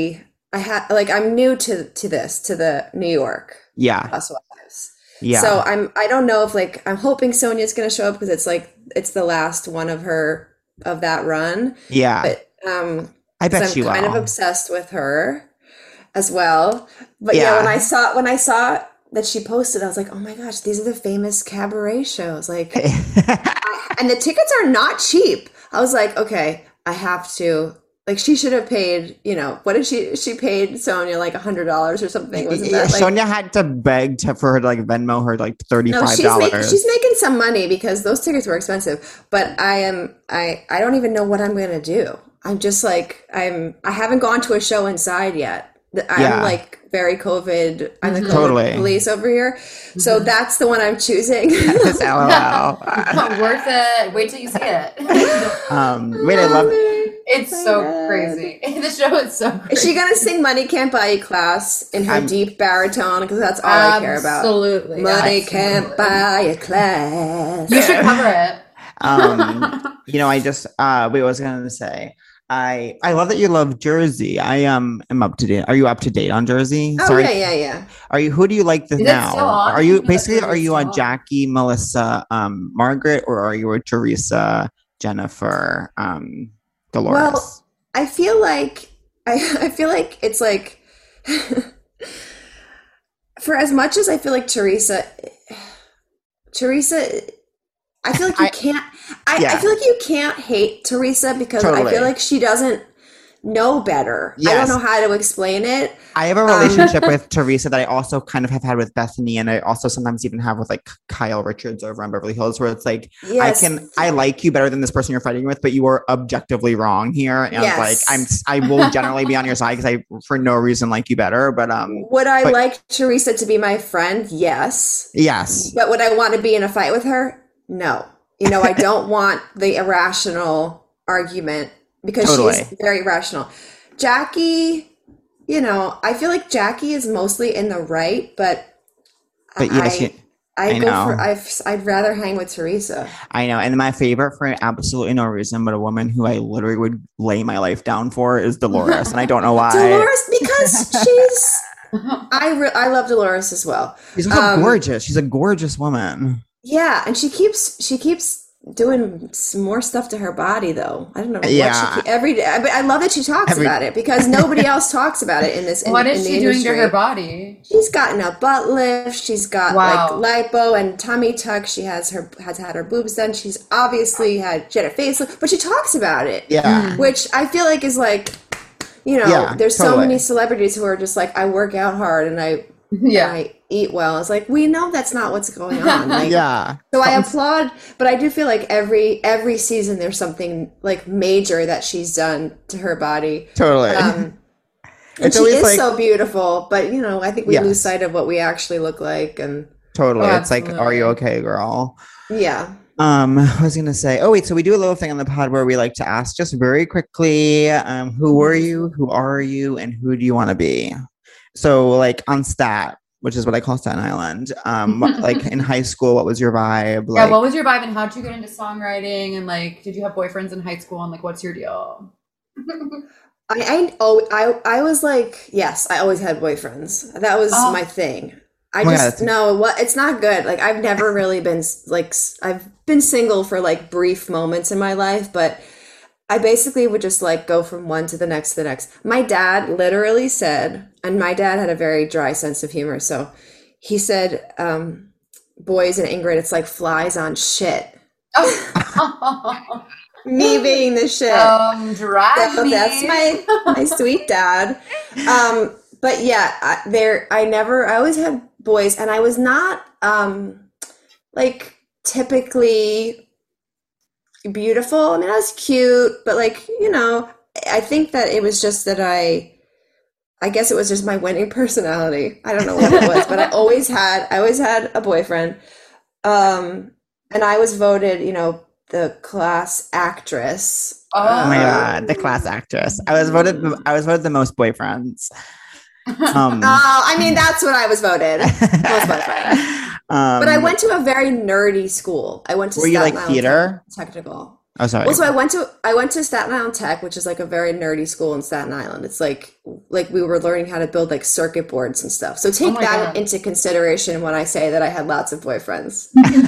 I'm new to the New York Housewives. Yeah. So I don't know if like, I'm hoping Sonia's going to show up because it's the last one of that run. Yeah. But I bet she will. I'm kind of obsessed with her as well. But Yeah. when I saw that she posted, I was like, oh my gosh, these are the famous cabaret shows. Like, and the tickets are not cheap. I was like, okay, I have to. Like she should have paid, what did she paid Sonia like $100 or something? Wasn't that like, Sonia had to beg for her to like Venmo her like $35. No, she's making some money because those tickets were expensive. But I don't even know what I'm gonna do. I'm just like I haven't gone to a show inside yet. I'm like very COVID. I'm the COVID police over here. So that's the one I'm choosing. That's LOL. Worth it. Wait till you see it. Wait, I love it. It's so crazy. The show is so crazy. Is she going to sing Money Can't Buy You Class in her deep baritone? Because that's all I care about. Absolutely. Money can't buy you class. You should cover it. I just, what was I going to say? I love that you love Jersey. I am up to date. Are you up to date on Jersey? Oh, Sorry. yeah. Who do you like now? Still on? Are you on Jackie, Melissa, Margaret, or are you a Teresa, Jennifer, Dolores? Well, I feel like it's like for as much as I feel like Teresa, I feel like you can't. I feel like you can't hate Teresa because I feel like she doesn't know better. Yes. I don't know how to explain it. I have a relationship with Teresa that I also kind of have had with Bethany, and I also sometimes even have with like Kyle Richards over on Beverly Hills, where it's like I like you better than this person you're fighting with, but you are objectively wrong here, and like I will generally be on your side because I for no reason like you better. But would I like Teresa to be my friend? Yes. But would I want to be in a fight with her? No. I don't want the irrational argument because she's very rational. Jackie, I feel like Jackie is mostly in the right, but yes, I'd rather hang with Teresa. I know. And my favorite for absolutely no reason, but a woman who I literally would lay my life down for is Dolores. And I don't know why. Dolores, because she's, I love Dolores as well. She's also gorgeous. She's a gorgeous woman. Yeah, and she keeps doing some more stuff to her body, though. I don't know what every day. But I love that she talks about it because nobody else talks about it in this. What is she doing to her body? She's gotten a butt lift. She's got like lipo and tummy tuck. She has had her boobs done. She's obviously had a facelift, but she talks about it. Yeah, which I feel like is like, there's so many celebrities who are just like, I work out hard and I eat well. It's like, we know that's not what's going on. Like, so I applaud, but I do feel like every season there's something like major that she's done to her body. Totally. And she is so beautiful, but I think we lose sight of what we actually look like. And totally, it's like, are you okay, girl? Yeah. I was gonna say, so we do a little thing on the pod where we like to ask just very quickly, who were you, who are you, and who do you want to be? So like on Stat, which is what I call Staten Island, like in high school, what was your vibe? Like, what was your vibe and how'd you get into songwriting? And like, did you have boyfriends in high school? And like, what's your deal? I was like, yes, I always had boyfriends. That was my thing. I Oh my just God. no, what it's not good. Like I've never really been like I've been single for like brief moments in my life, but I basically would just like go from one to the next to the next. My dad literally said, and my dad had a very dry sense of humor, so he said, boys and Ingrid, it's like flies on shit. Oh. Me being the shit. Drag So me. that's my sweet dad. But yeah, I always had boys, and I was not like typically beautiful. I mean, I was cute, but like, I think that it was just that I guess it was just my winning personality. I don't know what it was, but I always had a boyfriend. And I was voted, the class actress. Oh. Oh my God, the class actress. I was voted the most boyfriends. I mean, that's what I was voted. Most boyfriend. But I went to a very nerdy school. I went to Were you Staten like Island theater? Technical. Oh, sorry. Well, so I went to Staten Island Tech, which is like a very nerdy school in Staten Island. It's like we were learning how to build like circuit boards and stuff. So take my that God. into consideration when I say that I had lots of boyfriends.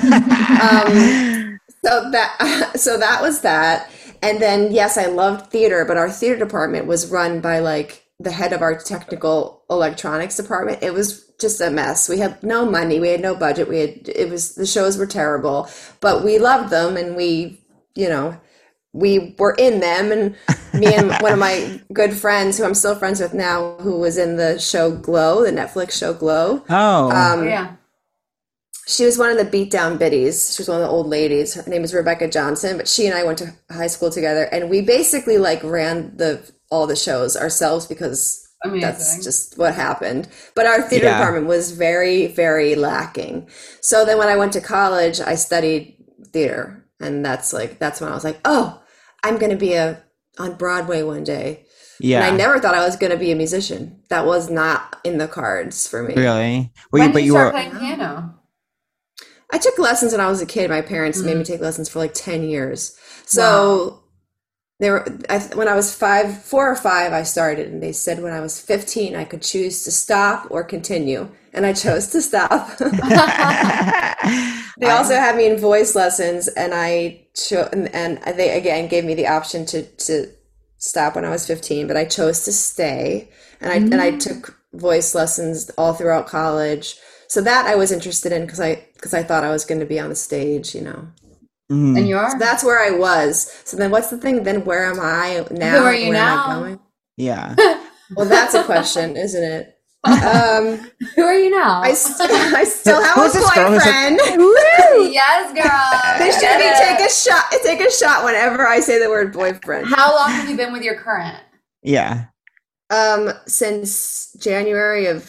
So that was that. And then yes, I loved theater, but our theater department was run by like the head of our technical electronics department. It was just a mess. We had no money, we had no budget. The shows were terrible, but we loved them, and we were in them. And me and one of my good friends, who I'm still friends with now, who was in the show Glow, the Netflix show Glow. Oh. Yeah. She was one of the beat down biddies. She was one of the old ladies. Her name is Rebecca Johnson, but she and I went to high school together, and we basically like ran all the shows ourselves because Amazing. that's just what happened. But our theater Yeah. department was very, very lacking. So then when I went to college, I studied theater, and that's when I was like, oh, I'm going to be on Broadway one day. Yeah. And I never thought I was going to be a musician. That was not in the cards for me. Really? When did you start playing piano? I took lessons when I was a kid. My parents made me take lessons for like 10 years. So when I was 4 or 5, I started, and they said when I was 15, I could choose to stop or continue. And I chose to stop. They also had me in voice lessons, and and they again gave me the option to stop when I was 15, but I chose to stay. And I took voice lessons all throughout college. So that I was interested in because I thought I was going to be on the stage, Mhm. And you are? So that's where I was. So then what's the thing? Then where am I now? Who are you Where am I now? going? Yeah. Well, that's a question, isn't it? Who are you now? I still have Who's a this girl who's like- boyfriend. Yes, girl. They should be take a shot whenever I say the word boyfriend. How long have you been with your current? Yeah. Since January of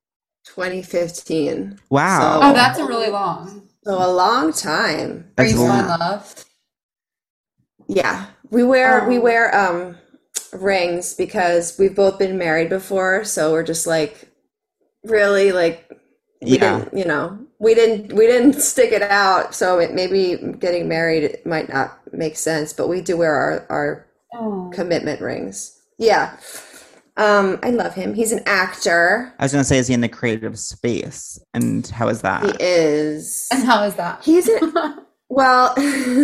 2015. Wow. Oh, that's a really long. So a long time. Are That's you still in long. love? Yeah. We wear rings because we've both been married before, so we're just like really like we Yeah. didn't, we didn't stick it out, so maybe getting married might not make sense, but we do wear our commitment rings. Yeah. I love him. He's an actor. I was going to say, is he in the creative space? And how is that? He is. And how is that? He's well,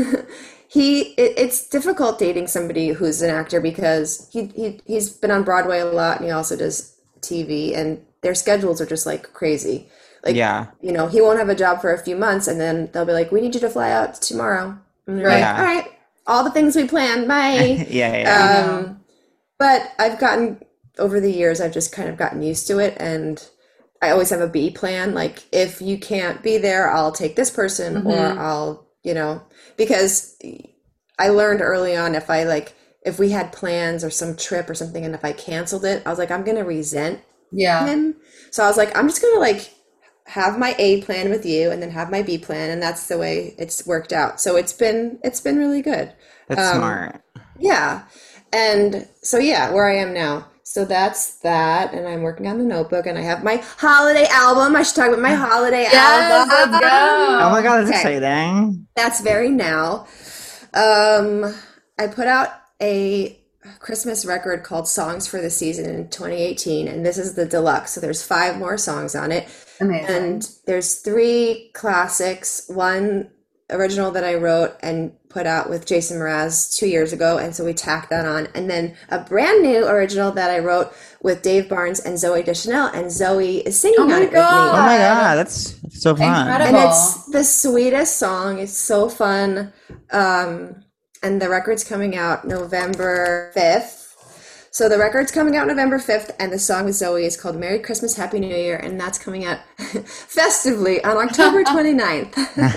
it's difficult dating somebody who's an actor because he's been on Broadway a lot, and he also does TV, and their schedules are just like crazy. Like, Yeah. he won't have a job for a few months, and then they'll be like, we need you to fly out tomorrow. And they're Right. like, all right, all the things we planned, bye. Yeah. But over the years, I've just kind of gotten used to it, and I always have a B plan. Like, if you can't be there, I'll take this person, or I'll, because I learned early on if we had plans or some trip or something, and if I canceled it, I was like, I'm going to resent him. So I was like, I'm just going to have my A plan with you and then have my B plan. And that's the way it's worked out. So it's been really good. That's smart. Yeah. And so, where I am now. So that's that. And I'm working on the Notebook, and I have my holiday album. I should talk about my holiday album. Let's go. Oh my God, that's Okay. exciting. That's very now. I put out a Christmas record called Songs for the Season in 2018, and this is the deluxe. So there's 5 more songs on it. Amazing. And there's 3 classics, one original that I wrote and put out with Jason Mraz 2 years ago, and so we tacked that on, and then a brand new original that I wrote with Dave Barnes and Zoe Deschanel, and Zoe is singing on it with me. Oh my God, that's so fun. Incredible. And it's the sweetest song. It's so fun. And the record's coming out November 5th. So the record's coming out November 5th, and the song with Zoe is called Merry Christmas, Happy New Year, and that's coming out festively on October 29th.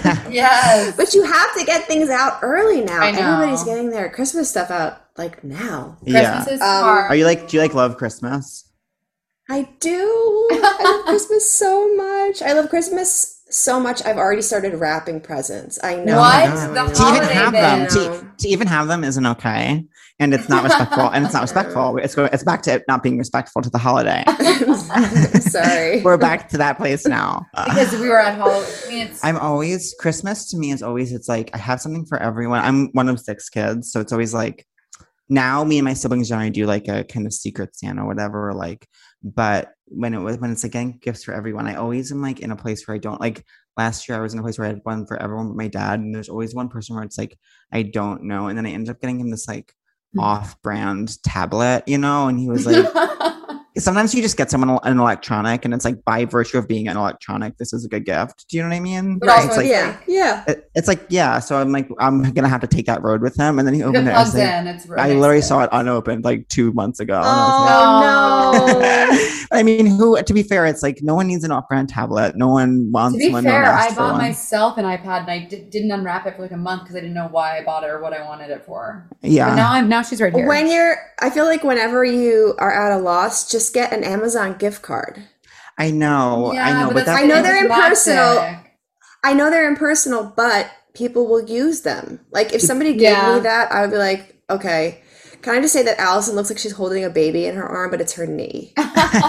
Yes. But you have to get things out early now. I know. Everybody's getting their Christmas stuff out like now. Christmas is hard. Are you like? Do you like love Christmas? I do. I love Christmas so much. I love Christmas so much. I've already started wrapping presents. I know. What? I know, The I know. To even holiday have bin. them, to even have them isn't okay, and it's not respectful, and it's not respectful. It's back to it not being respectful to the holiday. I'm sorry. We're back to that place now. Because we were at Halloween. I mean, it's I'm always Christmas to me is always it's like I have something for everyone. I'm one of 6 kids, so it's always like now me and my siblings generally do like a kind of secret Santa or whatever, like. But when it's like getting gifts for everyone, I always am like in a place where I don't like. Last year I was in a place where I had one for everyone but my dad, and there's always one person where it's like I don't know, and then I ended up getting him this like off-brand tablet, you know, and he was like. Sometimes you just get someone an electronic, and it's like by virtue of being an electronic, this is a good gift. Do you know what I mean? But also It's like, Yeah. it's like, yeah. So I'm like, I'm gonna have to take that road with him, and then he it opened it. I, was plugs like, in. It's I literally saw it unopened like 2 months ago. and Oh I was no. like, I mean, to be fair, it's like no one needs an off-brand tablet. No one wants To be one. No fair, one I asks for bought one. myself an iPad and I didn't unwrap it for like a month because I didn't know why I bought it or what I wanted it for. Yeah. But now she's right here. I feel like whenever you are at a loss, just get an Amazon gift card. I know, but I know they're that's impersonal. I know they're impersonal, but people will use them. Like if somebody gave Yeah. me that, I would be like, okay. Can I just say that Allison looks like she's holding a baby in her arm, but it's her knee? No,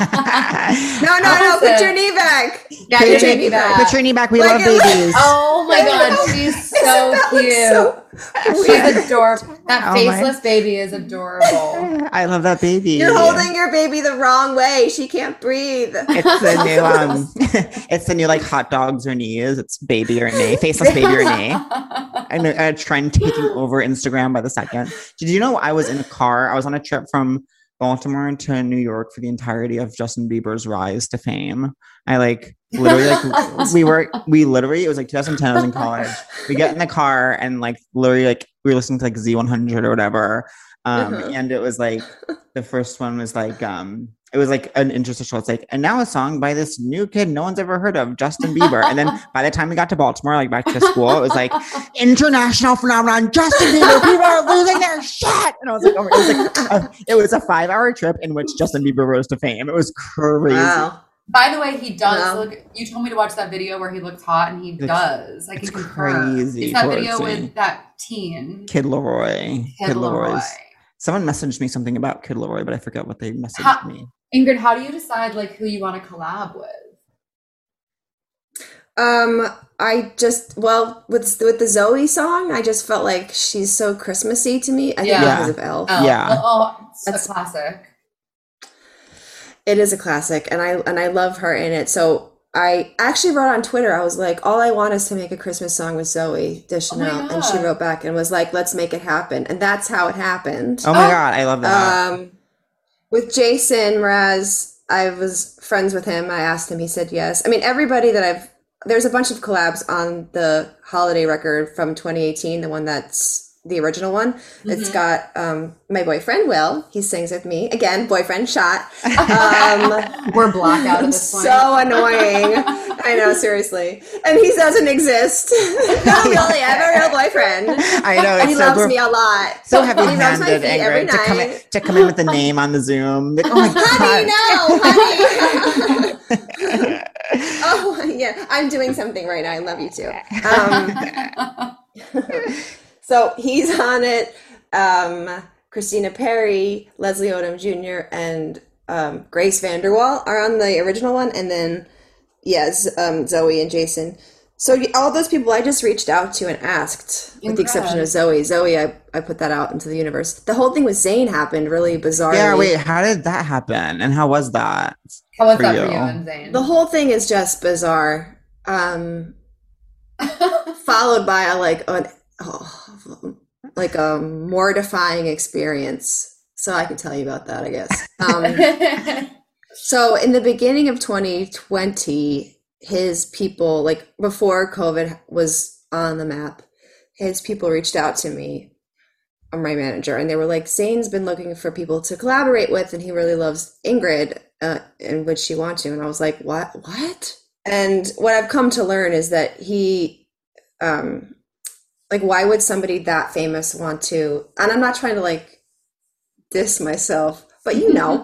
put your knee back. Yeah, Put your your knee back. Put your knee back. We Like love it- babies. Oh my god, she's so cute. She's adorable. That Oh my- faceless baby is adorable. I love that baby. You're holding your baby the wrong way. She can't breathe. It's the new it's the new like hot dogs or knees. It's baby or knee, faceless baby or knee. And a trend taking over Instagram by the second. Did you know I was in a car? I was on a trip from Baltimore to New York for the entirety of Justin Bieber's rise to fame. I like literally like we literally it was like 2010. I was in college. We get in the car and like literally like we were listening to like Z100 or whatever. And it was like the first one was like it was like an interstitial. It's like, and now a song by this new kid no one's ever heard of, Justin Bieber. And then by the time we got to Baltimore, like back to school, it was like international phenomenon, Justin Bieber. People are losing their shit. And I was like, oh, it was a 5-hour trip in which Justin Bieber rose to fame. It was crazy. Wow. By the way, he does Wow. look. You told me to watch that video where he looks hot, and he does. I can it's confirm. crazy It's that towards video me. with that teen. Kid Leroy. Kid Leroy. Leroy's. Someone messaged me something about Kid Leroy, but I forgot what they messaged How- me. Ingrid, how do you decide like who you want to collab with? I just with the Zoe song, I just felt like she's so Christmassy to me. I think Yeah. because of Elf. Oh, Yeah. it's That's- a classic. It is a classic, and I love her in it. So I actually wrote on Twitter, I was like, all I want is to make a Christmas song with Zoe Deschanel. And she God. wrote back and was like, let's make it happen. And that's how it happened. Oh my God, I love that. With Jason Mraz, I was friends with him. I asked him, he said yes. I mean, everybody that there's a bunch of collabs on the holiday record from 2018, the one that's the original one. It's got my boyfriend, Will. He sings with me. Again, boyfriend shot. We're blackout at this point. So annoying. I know, seriously. And he doesn't exist. No, really, I have a real boyfriend. I know. And he It's so loves me a lot. so He rubs my heavy-handed, feet every Ingrid, night. to come in with the name on the Zoom. Like, oh my Honey, God. no, honey. Oh, yeah. I'm doing something right now. I love you too. So he's on it. Christina Perry, Leslie Odom Jr., and Grace Vanderwall are on the original one. And then, yes, Zoe and Jason So all those people I just reached out to and asked, with the exception of Zoe. Zoe, I put that out into the universe. The whole thing with Zayn happened really bizarrely. Yeah, wait, how did that happen? And how was that? How was that for you and Zayn? The whole thing is just bizarre. Followed by a mortifying experience. So I can tell you about that, I guess. So in the beginning of 2020, his people, like before COVID was on the map, his people reached out to me, my manager, and they were like, Zayn's been looking for people to collaborate with, and he really loves Ingrid, and would she want to? And I was like, what? And what I've come to learn is that he, why would somebody that famous want to, and I'm not trying to like diss myself, but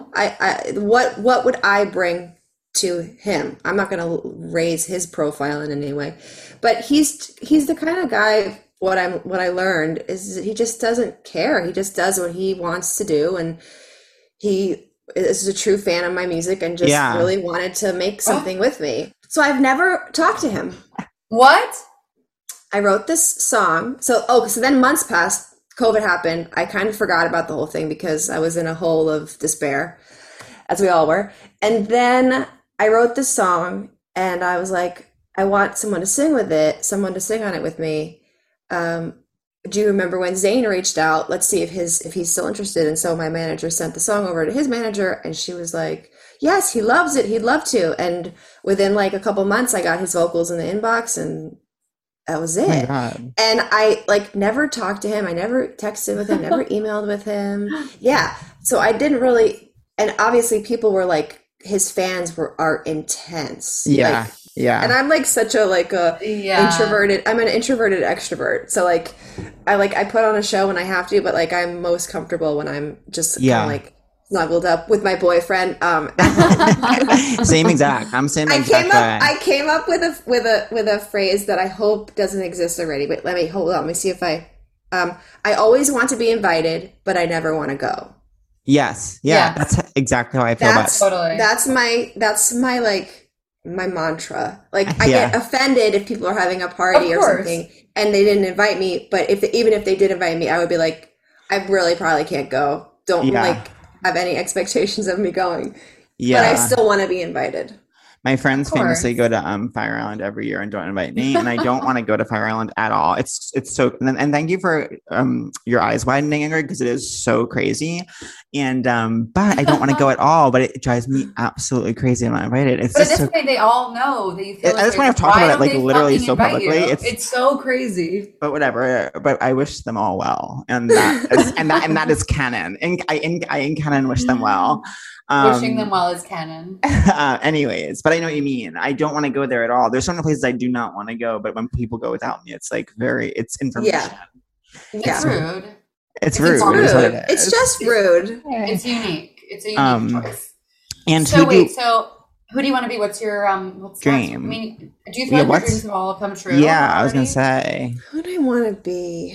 what would I bring to him? I'm not going to raise his profile in any way, but he's the kind of guy. What I learned is that he just doesn't care. He just does what he wants to do, and he is a true fan of my music and just really wanted to make something with me. So I've never talked to him. What? I wrote this song. So then months passed. COVID happened. I kind of forgot about the whole thing because I was in a hole of despair, as we all were. And then I wrote this song, and I was like, I want someone to sing on it with me. Do you remember when Zayn reached out? Let's see if he's still interested. And so my manager sent the song over to his manager, and she was like, yes, he loves it. He'd love to. And within like a couple months, I got his vocals in the inbox, and that was it. Oh my God. And I never talked to him. I never texted with him, never emailed with him. Yeah. So I didn't really, and obviously people were like, his fans are intense. Yeah. Yeah. And I'm like such a introverted, I'm an introverted extrovert. So I put on a show when I have to, but I'm most comfortable when I'm just kind of snuggled up with my boyfriend. Same exact. I'm saying I came up with a phrase that I hope doesn't exist already. But let me see if I always want to be invited, but I never want to go. Yes. Yeah. That's exactly how I feel about it. Totally. That's my my mantra. I get offended if people are having a party or something and they didn't invite me, but even if they did invite me, I would be like, I really probably can't go. Don't have any expectations of me going. Yeah. But I still want to be invited. My friends famously go to Fire Island every year and don't invite me, and I don't want to go to Fire Island at all. It's so, and thank you for your eyes widening, Ingrid, because it is so crazy. And but I don't want to go at all. But it drives me absolutely crazy. I'm not invited. It's but at this point, they all know that you feel. I just want to talk about it literally so publicly. It's so crazy. But whatever. But I wish them all well, and that is canon. And I in canon wish them well. Wishing them well is canon. Anyways, but I know what you mean. I don't want to go there at all. There's some places I do not want to go, but when people go without me, it's it's information. It's rude. It's rude. It's just rude. It's unique. It's a unique choice. And so who do you want to be? What's your dream? I mean, do you feel like your dreams have all come true? Yeah, already? I was gonna say. Who do I want to be?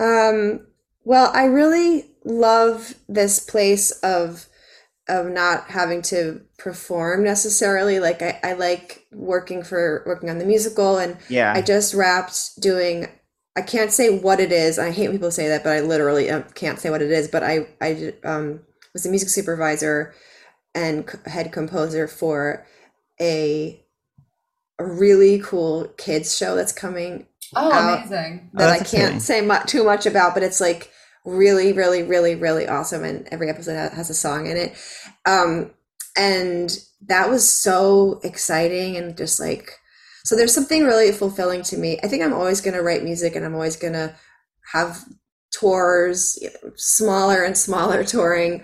Well, I really love this place of not having to perform necessarily. I like working on the musical, and I just wrapped doing, I can't say what it is. I hate when people say that, but I literally can't say what it is, but I was a music supervisor and head composer for a really cool kids show that's coming out. Amazing. That I can't say too much about, but it's really, really, really, really awesome, and every episode has a song in it. And that was so exciting, and just so there's something really fulfilling to me. I think I'm always going to write music, and I'm always going to have tours, smaller and smaller touring.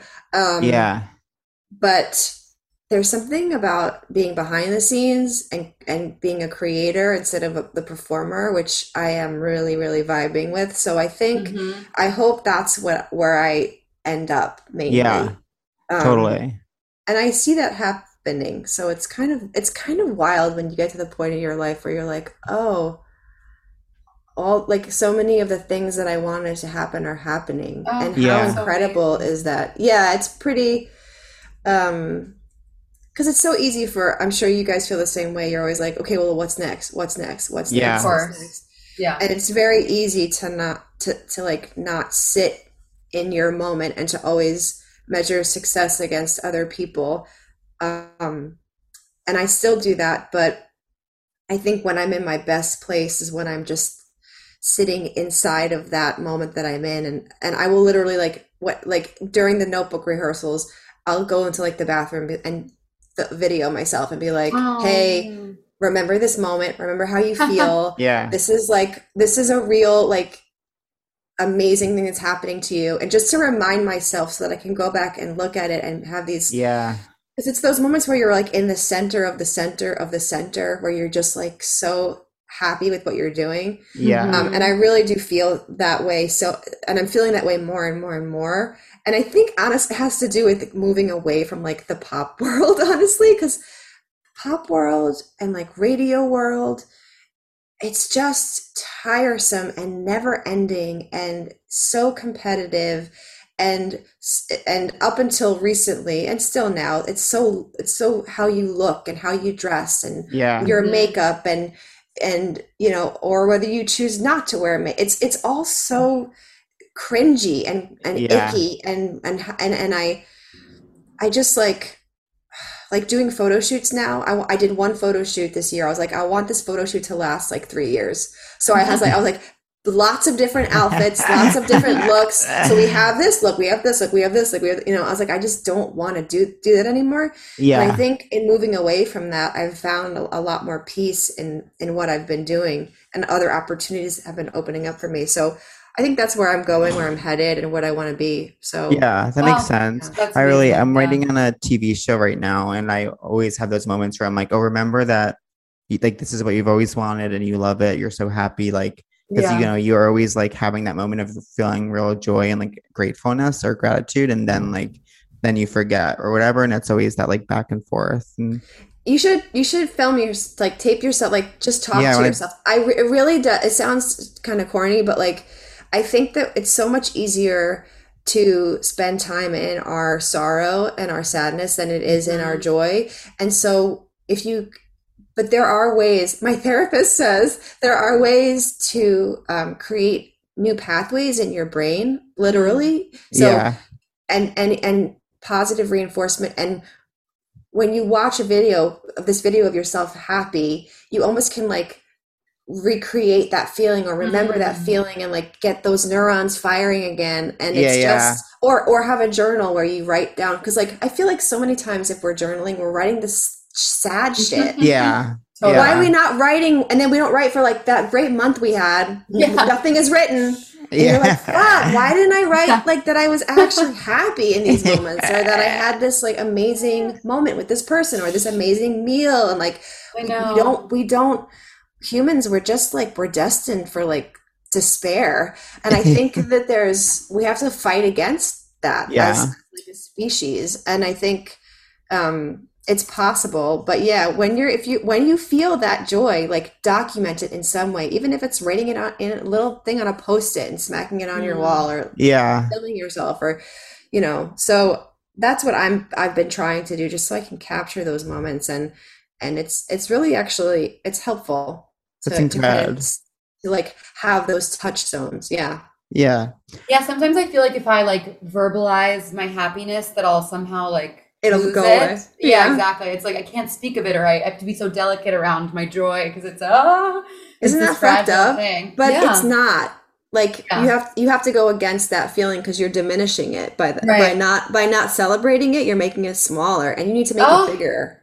But there's something about being behind the scenes and being a creator instead of the performer, which I am really, really vibing with. So I think, I hope that's where I end up mainly. Yeah, totally. And I see that happening. So it's kind of wild when you get to the point in your life where you're like, oh, all so many of the things that I wanted to happen are happening. And how incredible is that? Yeah, it's pretty, because it's so easy for, I'm sure you guys feel the same way. You're always like, okay, well, what's next? What's next? What's Yeah. next? Of What's course. next? Yeah. And it's very easy to not sit in your moment and to always measure success against other people. And I still do that, but I think when I'm in my best place is when I'm just sitting inside of that moment that I'm in, and I will literally like during the Notebook rehearsals, I'll go into like the bathroom and video myself and be like, hey, remember this moment, remember how you feel. Yeah. This is a real like amazing thing that's happening to you, and just to remind myself so that I can go back and look at it and have these, because it's those moments where you're like in the center of the center of the center, where you're just like so happy with what you're doing. And I really do feel that way. So, and I'm feeling that way more and more and more. And I think honestly it has to do with moving away from like the pop world, honestly, because pop world and like radio world, it's just tiresome and never ending and so competitive. And up until recently, and still now, it's so how you look and how you dress and your makeup and you know, or whether you choose not to wear makeup. It's all so cringy and icky and I just like doing photo shoots now. I did one photo shoot this year. I was like, I want this photo shoot to last like 3 years. So I was like lots of different outfits, lots of different looks. So we have this look, we have this look, we have this look, we have, you know, I was like, I just don't want to do that anymore. And I think in moving away from that, I've found a lot more peace in what I've been doing, and other opportunities have been opening up for me. So I think that's where I'm going, where I'm headed, and what I want to be. So yeah, that makes sense. That's I'm writing on a TV show right now, and I always have those moments where I'm like, oh, remember that, like, this is what you've always wanted, and you love it. You're so happy, like, because you know, you're always like having that moment of feeling real joy and like gratefulness or gratitude, and then you forget or whatever, and it's always that like back and forth. And you should film like tape yourself, like just talk to yourself. It really does. It sounds kind of corny, but like, I think that it's so much easier to spend time in our sorrow and our sadness than it is in our joy. And so but there are ways, my therapist says, there are ways to create new pathways in your brain, literally. So, and positive reinforcement. And when you watch this video of yourself happy, you almost can like recreate that feeling or remember that feeling and like get those neurons firing again. And it's just or have a journal where you write down, because like I feel like so many times if we're journaling, we're writing this sad shit. So why are we not writing? And then we don't write for like that great month we had. Nothing is written. And you're like, God, why didn't I write like that I was actually happy in these moments, or that I had this like amazing moment with this person, or this amazing meal? And like we don't humans, we're destined for like despair. And I think that we have to fight against that as like a species. And I think it's possible. But when you feel that joy, like document it in some way, even if it's writing it on in a little thing on a Post-it and smacking it on your wall, or filming yourself, or you know. So that's what I've been trying to do, just so I can capture those moments, and it's really actually it's helpful to like have those touchstones. Sometimes I feel like if I like verbalize my happiness, that I'll somehow like it'll go away. Yeah, exactly. It's like I can't speak of it, or I have to be so delicate around my joy, because it's isn't that fucked up? Thing. But it's not. Like you have to go against that feeling, because you're diminishing it by not celebrating it. You're making it smaller, and you need to make it bigger.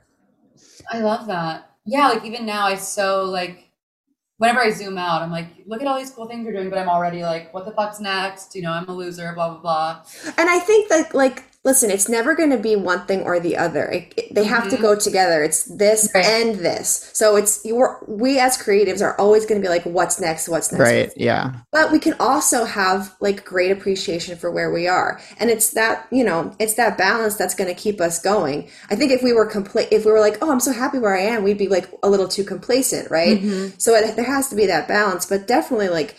I love that. Yeah, like even now, I so like whenever I zoom out, I'm like, look at all these cool things you're doing, but I'm already like, what the fuck's next? You know, I'm a loser, blah, blah, blah. And I think that like, listen, it's never going to be one thing or the other. They have to go together. It's this and this. So we as creatives are always going to be like, what's next? What's next? Right. Yeah. But we can also have like great appreciation for where we are. And it's that, you know, it's that balance that's going to keep us going. I think if we were like, oh, I'm so happy where I am, we'd be like a little too complacent. Right. So there has to be that balance, but definitely like,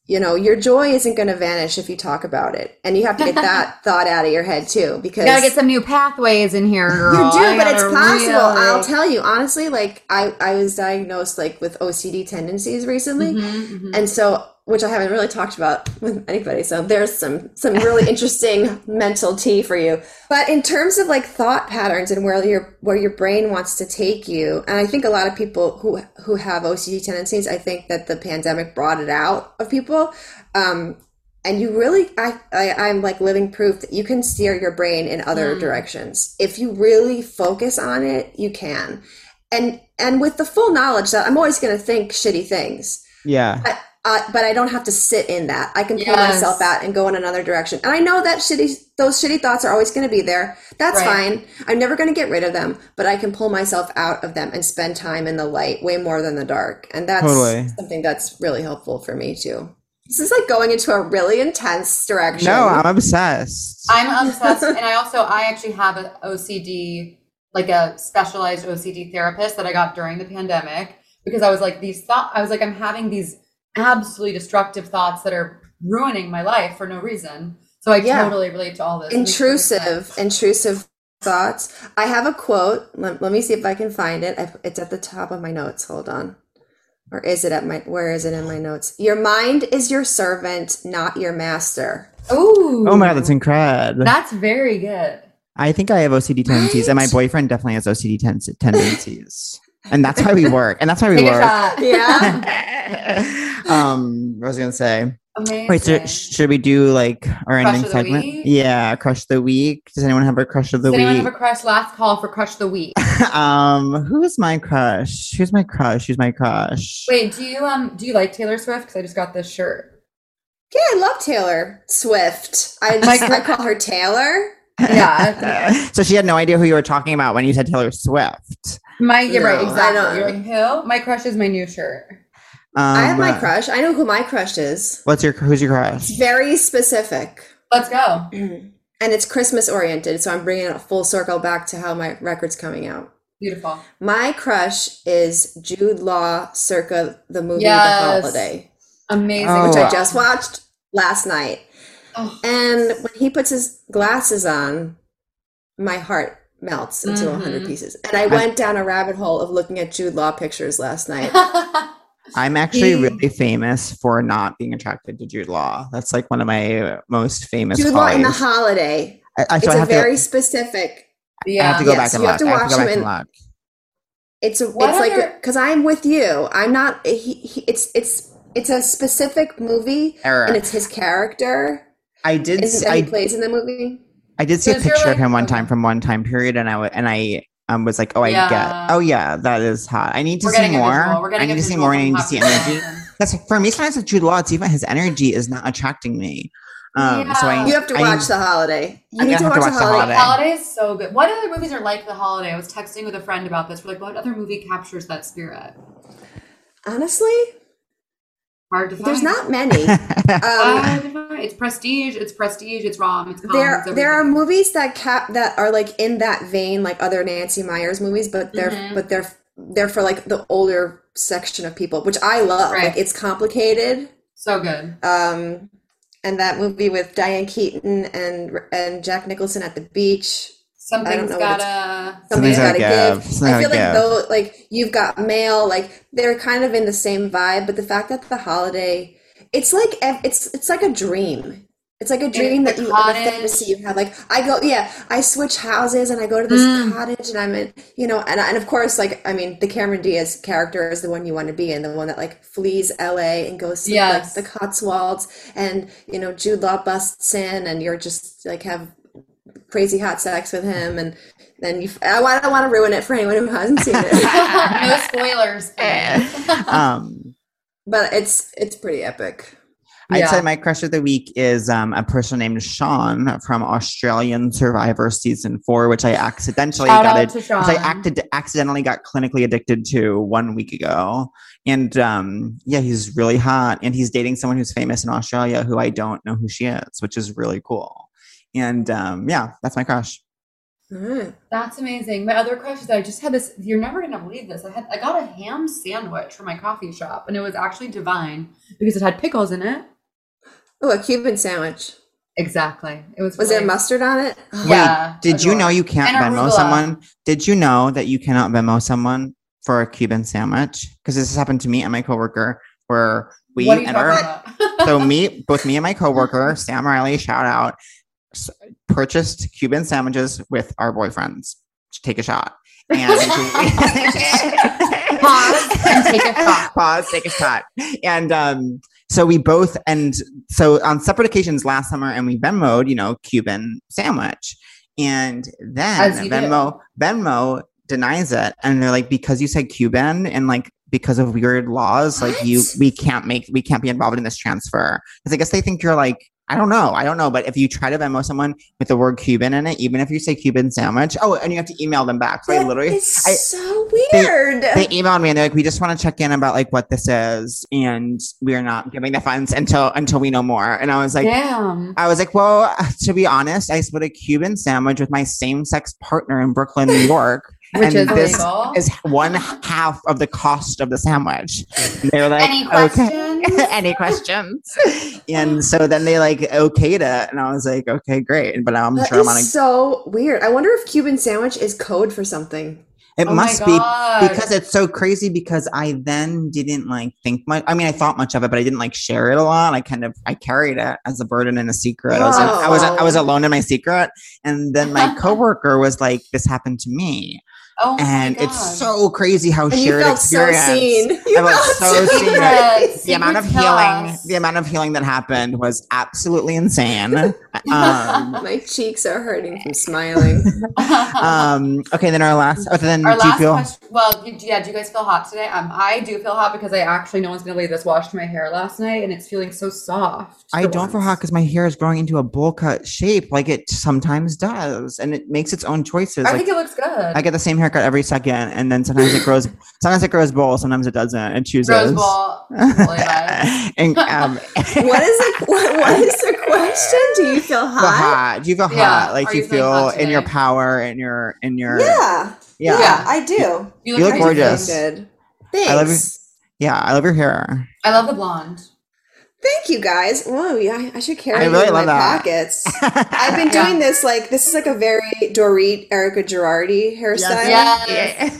your joy isn't going to vanish if you talk about it. And you have to get that thought out of your head too, because You gotta get some new pathways in here, girl. you do, I but it's gotta possible. really- I'll tell you, honestly, like I was diagnosed like with OCD tendencies recently. And so, which I haven't really talked about with anybody. So there's some really interesting mental tea for you. But in terms of like thought patterns and where your brain wants to take you, and I think a lot of people who have OCD tendencies, I think that the pandemic brought it out of people. And you really, I'm like living proof that you can steer your brain in other directions. If you really focus on it, you can. And with the full knowledge that I'm always going to think shitty things. Yeah. But I don't have to sit in that. I can pull Yes. myself out and go in another direction. And I know that those shitty thoughts are always going to be there. That's Right. fine. I'm never going to get rid of them, but I can pull myself out of them and spend time in the light way more than the dark. And that's Totally. something that's really helpful for me too. This is like going into a really intense direction. No, I'm obsessed. I'm obsessed, and I actually have an OCD, like a specialized OCD therapist that I got during the pandemic, because I was like I'm having these absolutely destructive thoughts that are ruining my life for no reason. So I totally relate to all this. It makes perfect sense. Intrusive thoughts. I have a quote. Let me see if I can find it. It's at the top of my notes. Hold on. Or is it where is it in my notes? Your mind is your servant, not your master. Ooh. Oh my God, that's incredible. That's very good. I think I have OCD tendencies, and my boyfriend definitely has OCD tendencies. And that's why we work. And that's why we Take a work. shot. Yeah. What was I going to say? Amazing. Wait, so should we do like our Crush ending of the segment? week? Yeah, crush of the week. Does anyone have a crush of the Does anyone week? have a crush? Last call for crush of the week. Who's my crush? Who's my crush? Wait, do you like Taylor Swift? Because I just got this shirt. Yeah, I love Taylor Swift. I call her Taylor. Yeah. So she had no idea who you were talking about when you said Taylor Swift. You're right, No, exactly. I don't. You're like, who? My crush is my new shirt. I have my crush. I know who my crush is. Who's your crush? It's very specific. Let's go. And it's Christmas oriented, so I'm bringing it full circle back to how my record's coming out. Beautiful. My crush is Jude Law circa the movie Yes. The Holiday, Amazing. Oh. which I just watched last night. Oh. And when he puts his glasses on, my heart melts into 100 pieces. And I went down a rabbit hole of looking at Jude Law pictures last night. I'm actually really famous for not being attracted to Jude Law. That's like one of my most famous Jude Law in The qualities. Holiday. So It's I a have very to, specific. I Yeah. have to go Yes, back and you look. have to I have to watch go back him and look. It's What like other- because I'm with you. I'm not. It's a specific movie, Eric. and it's his character I did. that he plays in the movie. I did see So a is your, picture of like- him one time from one time period, and I was like, oh, I Yeah. get. Oh yeah, that is hot. I need to We're see getting a more. visual. We're I getting need a to see visual more. I from need to see Popular energy. Person. That's for me. Sometimes with Jude Law, it's even his energy is not attracting me. So Yeah. You have to watch The Holiday. You I'm need to gonna watch have to The watch The Holiday. The Holiday is so good. What other movies are like The Holiday? I was texting with a friend about this. We're like, what other movie captures that spirit? Honestly, Hard to find. there's not many. Hard to find. It's prestige. It's prestige. It's rom. It's com. it's There are everything. movies that are like in that vein, like other Nancy Meyers movies, but they're for like the older section of people, which I love. Right. Like it's complicated. So good. And that movie with Diane Keaton and Jack Nicholson at the beach. Something's know what gotta. Something's gotta gotta give. Something's I feel gotta like give. though, like You've Got Mail, like they're kind of in the same vibe, but the fact that The Holiday, it's like a dream. It's like a dream that the you, cottage. like a fantasy you have. Like I switch houses and I go to this cottage and I'm in, and of course, like, I mean, the Cameron Diaz character is the one you want to be in, the one that like flees LA and goes to Yes. like the Cotswolds, and Jude Law busts in and you're just like have crazy hot sex with him, and then I don't want to ruin it for anyone who hasn't seen it. No spoilers. But it's pretty epic. I'd Yeah. say my crush of the week is a person named Sean from Australian Survivor season 4, which I accidentally Shout got out it. to Which Sean. I accidentally got clinically addicted to 1 week ago. And yeah, he's really hot, and he's dating someone who's famous in Australia who I don't know who she is, which is really cool. And yeah, that's my crush. All right. That's amazing. My other crush is that I just had this. You're never gonna believe this. I got a ham sandwich from my coffee shop, and it was actually divine because it had pickles in it. Oh, a Cuban sandwich. Exactly. It was. Was really, there mustard on it? Yeah. Did you know adorable. you can't And Venmo arugula. someone? Did you know that you cannot Venmo someone for a Cuban sandwich? Because this has happened to me and my coworker, where we What are you and talking our about? so both me and my coworker Sam Riley, shout out, purchased Cuban sandwiches with our boyfriends to take a shot. And Pause and take a shot. Pause, take a shot. And so we both, and so on separate occasions last summer, and we Venmo'd, Cuban sandwich. And then As you Venmo denies it. And they're like, because you said Cuban and like because of weird laws, like we can't be involved in this transfer. Because I guess they think you're like, I don't know. But if you try to Venmo someone with the word Cuban in it, even if you say Cuban sandwich, and you have to email them back. So I literally, It's so weird. they emailed me and they're like, we just want to check in about like what this is, and we are not giving the funds until we know more. And I was like, Damn. well, to be honest, I split a Cuban sandwich with my same-sex partner in Brooklyn, New York. Which and is this illegal. is 1/2 of the cost of the sandwich. And they're like, Any okay. questions? Any questions? And so then they like okayed it, and I was like, okay, great. But I'm That sure I'm is on a. so weird. I wonder if Cuban sandwich is code for something. It Oh my must be God. because it's so crazy. Because I then didn't like think much. I mean, I thought much of it, but I didn't like share it a lot. I carried it as a burden and a secret. I was alone in my secret, and then my coworker was like, "This happened to me." Oh And my God. it's so crazy how And you shared felt so experience. seen. I You felt felt so so seen. Secrets. The amount of Secrets tell healing, us. the amount of healing that happened was absolutely insane. My cheeks are hurting from smiling. Okay, then our last. Then Our do you last feel? question. Well, do you guys feel hot today? I do feel hot because I actually no one's gonna believe this. Washed my hair last night and it's feeling so soft. I for don't feel once. hot because my hair is growing into a bowl cut shape, like it sometimes does, and it makes its own choices. I Like think it looks good. I get the same haircut every second, and then sometimes it grows. Sometimes it grows bowl, sometimes it doesn't. It chooses. Rose ball. Totally nice. And What is the question? Do you feel feel hot? hot. Do you feel Yeah. hot? Like Are do you you feeling feel hot in your today? power, in your Yeah. Yeah. Yeah, I do. You look I do feel gorgeous. Good. Thanks. I love you. Yeah, I love your hair. I love the blonde. Thank you guys. Whoa, yeah, I should carry I it really in my love that. pockets. I've been doing this this is like a very Dorit Erica Girardi hairstyle. Yes.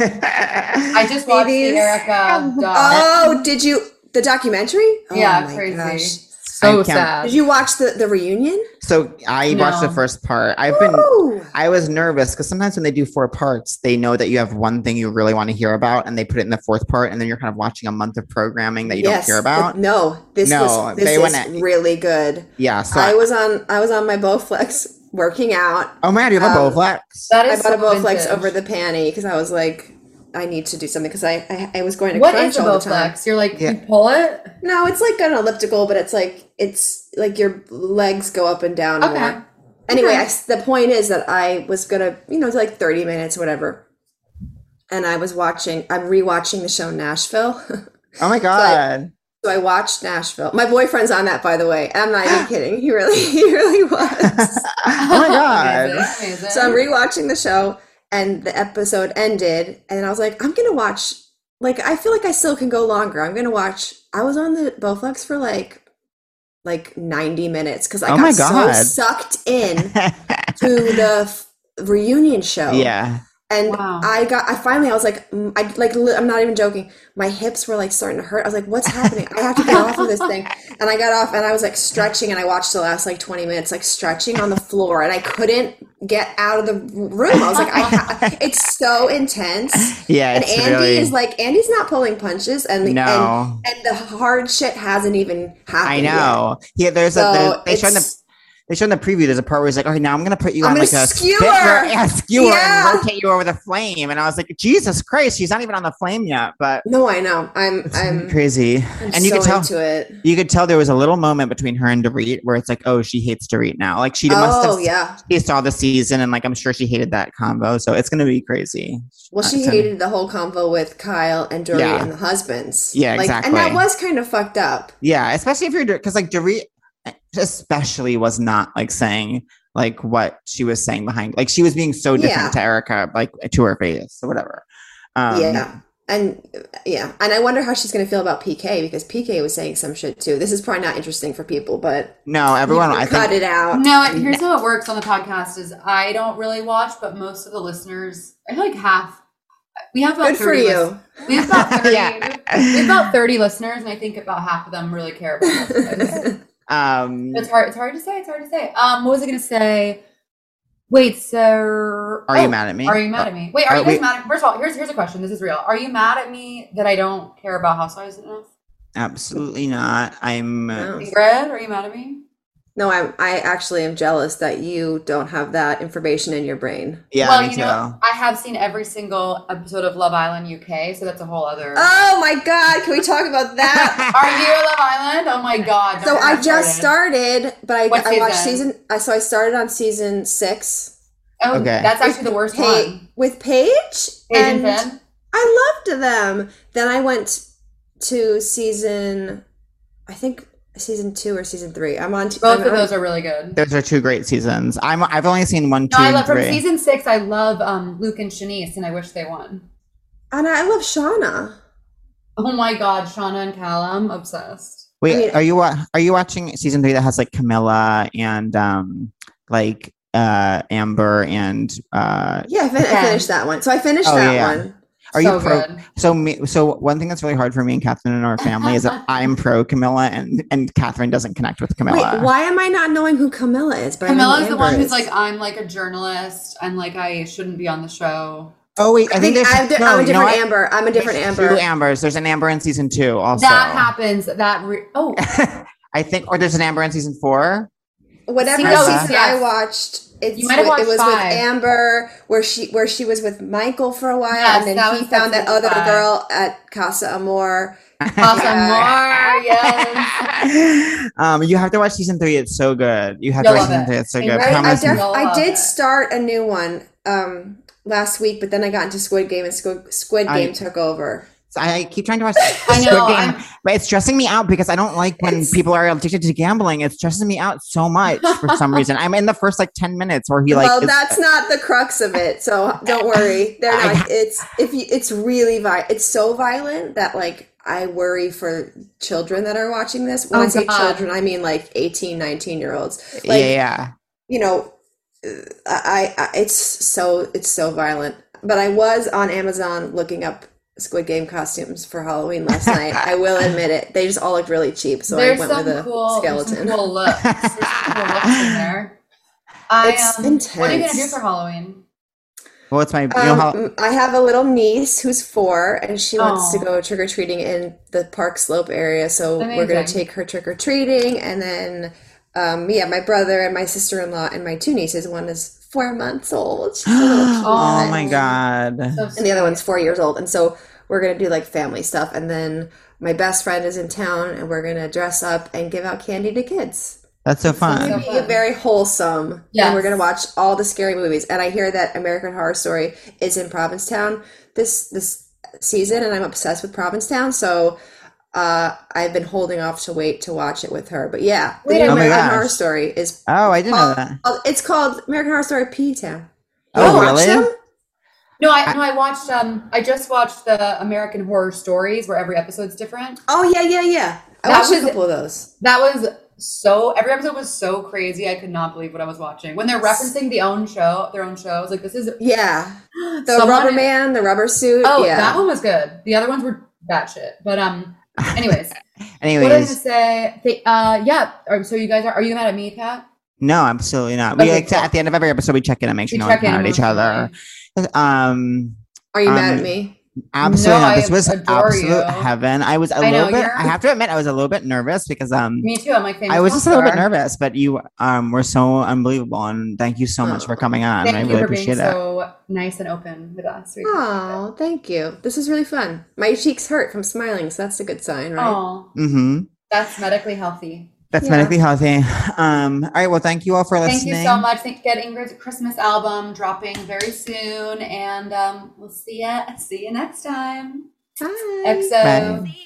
I just watched Babies. the Erica doc. Oh, did you the documentary? Oh yeah, my crazy. gosh. So I can't- sad. Did you watch the reunion? So I watched the No. first part. I was nervous because sometimes when they do 4 parts, they know that you have one thing you really want to hear about, and they put it in the 4th part, and then you're kind of watching a month of programming that you don't hear about. This they is went really good. Yeah, so I was on my Bowflex working out. oh my god, you have a Bowflex. That I is bought a so Bowflex vintage. over the panty because I was like, I need to do something because I was going to What crunch is a all the time. Bowflex? You're like, Yeah. you pull it? No, it's like an elliptical, but it's like your legs go up and down Okay. more. Anyway, Okay. the point is that I was gonna, like 30 minutes, whatever. And I'm rewatching the show Nashville. Oh my god. So I watched Nashville. My boyfriend's on that, by the way. I'm not even kidding. He really was. Oh my god. Amazing, amazing. So I'm rewatching the show, and the episode ended, and I was like, I'm gonna watch. Like, I feel like I still can go longer. I'm gonna watch. I was on the Bowflex for like 90 minutes because I Oh got my so God. sucked in to the reunion show. Yeah. And Wow. I was like, I'm not even joking. My hips were like starting to hurt. I was like, what's happening? I have to get off of this thing. And I got off and I was like stretching, and I watched the last like 20 minutes, like stretching on the floor, and I couldn't get out of the room. I was like, it's so intense. Yeah, And it's Andy really is like, Andy's not pulling punches, and No. and the hard shit hasn't even happened. I know. Yeah, So they show in the preview, there's a part where he's like, okay, now I'm gonna put you I'm on gonna like a skewer. skewer Yeah. and rotate you over the flame. And I was like, Jesus Christ, she's not even on the flame yet. But No, I know. it's I'm crazy. I'm And you so could tell into it. you could tell there was a little moment between her and Dorit where it's like, oh, she hates Dorit now. Like she must Oh have yeah. she saw the season, and like I'm sure she hated that combo. So it's gonna be crazy. Well, she So- hated the whole convo with Kyle and Dorit Yeah. and the husbands. Yeah, And that exactly. was kind of fucked up. Yeah, especially if you're because like Dorit especially was not like saying like what she was saying behind, like she was being so different Yeah. to Erica, like to her face or whatever. Yeah. And yeah, and I wonder how she's going to feel about PK because PK was saying some shit too. This is probably not interesting for people, but No, everyone. I cut think it out. No, here's how it works on the podcast is I don't really watch, but most of the listeners, I feel like half. We have about Good for 30 you. We have about 30. Yeah. We have about 30 listeners, and I think about half of them really care about us. It's hard to say. It's hard to say. What was I going to say? Wait, so Are you mad at me? Are you mad at me? Wait, are Are you guys we- mad at First of all, here's a question. This is real. Are you mad at me that I don't care about Housewives enough? Absolutely not. I'm. No. Ingrid, are you mad at me? No, I actually am jealous that you don't have that information in your brain. Yeah, well, me you too. know, I have seen every single episode of Love Island UK, so that's a whole other. Oh my God, can we talk about that? Are you a Love Island? Oh my God! So don't I get just started. started, but What I watched season? so I started on season 6 Oh, Okay. that's actually the worst one. with Paige, Paige and Finn. I loved them. Then I went to season 2 or season 3. I'm on. Both of those are really good. Those are 2 great seasons. I've only seen 1, 2, No, I and love from 3. season 6. I love Luke and Shanice, and I wish they won. And I love Shauna. Oh my God, Shauna and Callum, obsessed. Wait, I mean- are you watching season 3 that has like Camilla and like Amber and Yeah, I finished that one. So I finished Oh, that yeah. one. Are So you pro? good. So one thing that's really hard for me and Catherine and our family is that I'm pro Camilla and Catherine doesn't connect with Camilla. Wait, why am I not knowing who Camilla is? But I know Camilla's who the Amber one who's is. like, I'm like a journalist, and like I shouldn't be on the show. Oh wait, I think there's I'm a you know different what? Amber. I'm a different There's Amber. 2 Ambers. There's an Amber in season 2 also. That happens. Oh, I think, or there's an Amber in season 4. Whatever See, no, season yes. I watched, You might have watched it was 5. with Amber, where she was with Michael for a while, Yes, and that then he was found that season other 5. girl at Casa Amor. Awesome, more, yes. You have to watch season 3. It's so good. You have You'll to watch love season it. 3. It's so And good. right, Promise me. You'll I love did it. start a new one last week, but then I got into Squid Game, and Squid Game took over. I keep trying to watch I Squid know, Game, but it's stressing me out because I don't like when people are addicted to gambling. It stresses me out so much for some reason. I'm in the first like 10 minutes where he like. Well, is- that's not the crux of it, so don't worry. They're not. It's really it's so violent that like I worry for children that are watching this. When I say God. children, I mean like 18, 19-year-olds. Like, yeah. you know, I it's so violent. But I was on Amazon looking up Squid Game costumes for Halloween last night. I will admit it. They just all looked really cheap, so There's I went some with a cool, skeleton. There's some cool looks. There's some cool looks in there. It's intense. What are you gonna do for Halloween? Well, it's my. You know how, I have a little niece who's 4, and she wants to Aw. go trick or treating in the Park Slope area. So we're gonna Amazing. take her trick or treating, and then my brother and my sister-in-law and my 2 nieces. One is 4 months old. She's a little cute. oh my god. So And the other one's 4 years old, and so we're gonna do like family stuff. And then my best friend is in town, and we're gonna dress up and give out candy to kids. That's so It's fun. gonna be very wholesome. Yes. And we're gonna watch all the scary movies. And I hear that American Horror Story is in Provincetown this season, and I'm obsessed with Provincetown. So I've been holding off to wait to watch it with her. But yeah, the Wait new a minute. American Oh my Horror gosh. Story is Oh, I didn't know that. it's called American Horror Story P-Town. You Oh, watch really? them? No, I watched. I just watched the American Horror Stories, where every episode's different. Oh yeah. I That watched a was- couple of those. That was every episode was so crazy. I could not believe what I was watching when they're referencing their own shows. Like this is Yeah. The someone- rubber man, the rubber suit. Oh, yeah. that one was good. The other ones were batshit. But anyways, what I was Anyways, gonna say? Yeah. So you guys are you mad at me, Kat? no, absolutely not. We Okay, like to, cool. at the end of every episode we check in and make sure We no one's check in mad at each other. emotionally. Are you mad um, at me? Absolutely No, not. I This was adore absolute you. heaven. I was a I know, little bit. you're- I have to admit, I was a little bit nervous because Me too. I'm like famous. I was just a little bit star. nervous, but you were so unbelievable, and thank you so much for coming on. Thank I you really for being appreciate it. so nice and open with us. We appreciate it. Oh, thank you. This was really fun. My cheeks hurt from smiling, so that's a good sign, right? Aw, Mm-hmm. that's medically healthy. That's Yeah. medically healthy. All right. Well, thank you all for Thank listening. you so much. Thank you. Get Ingrid's Christmas album dropping very soon, and we'll see you next time. Bye. XO. Bye.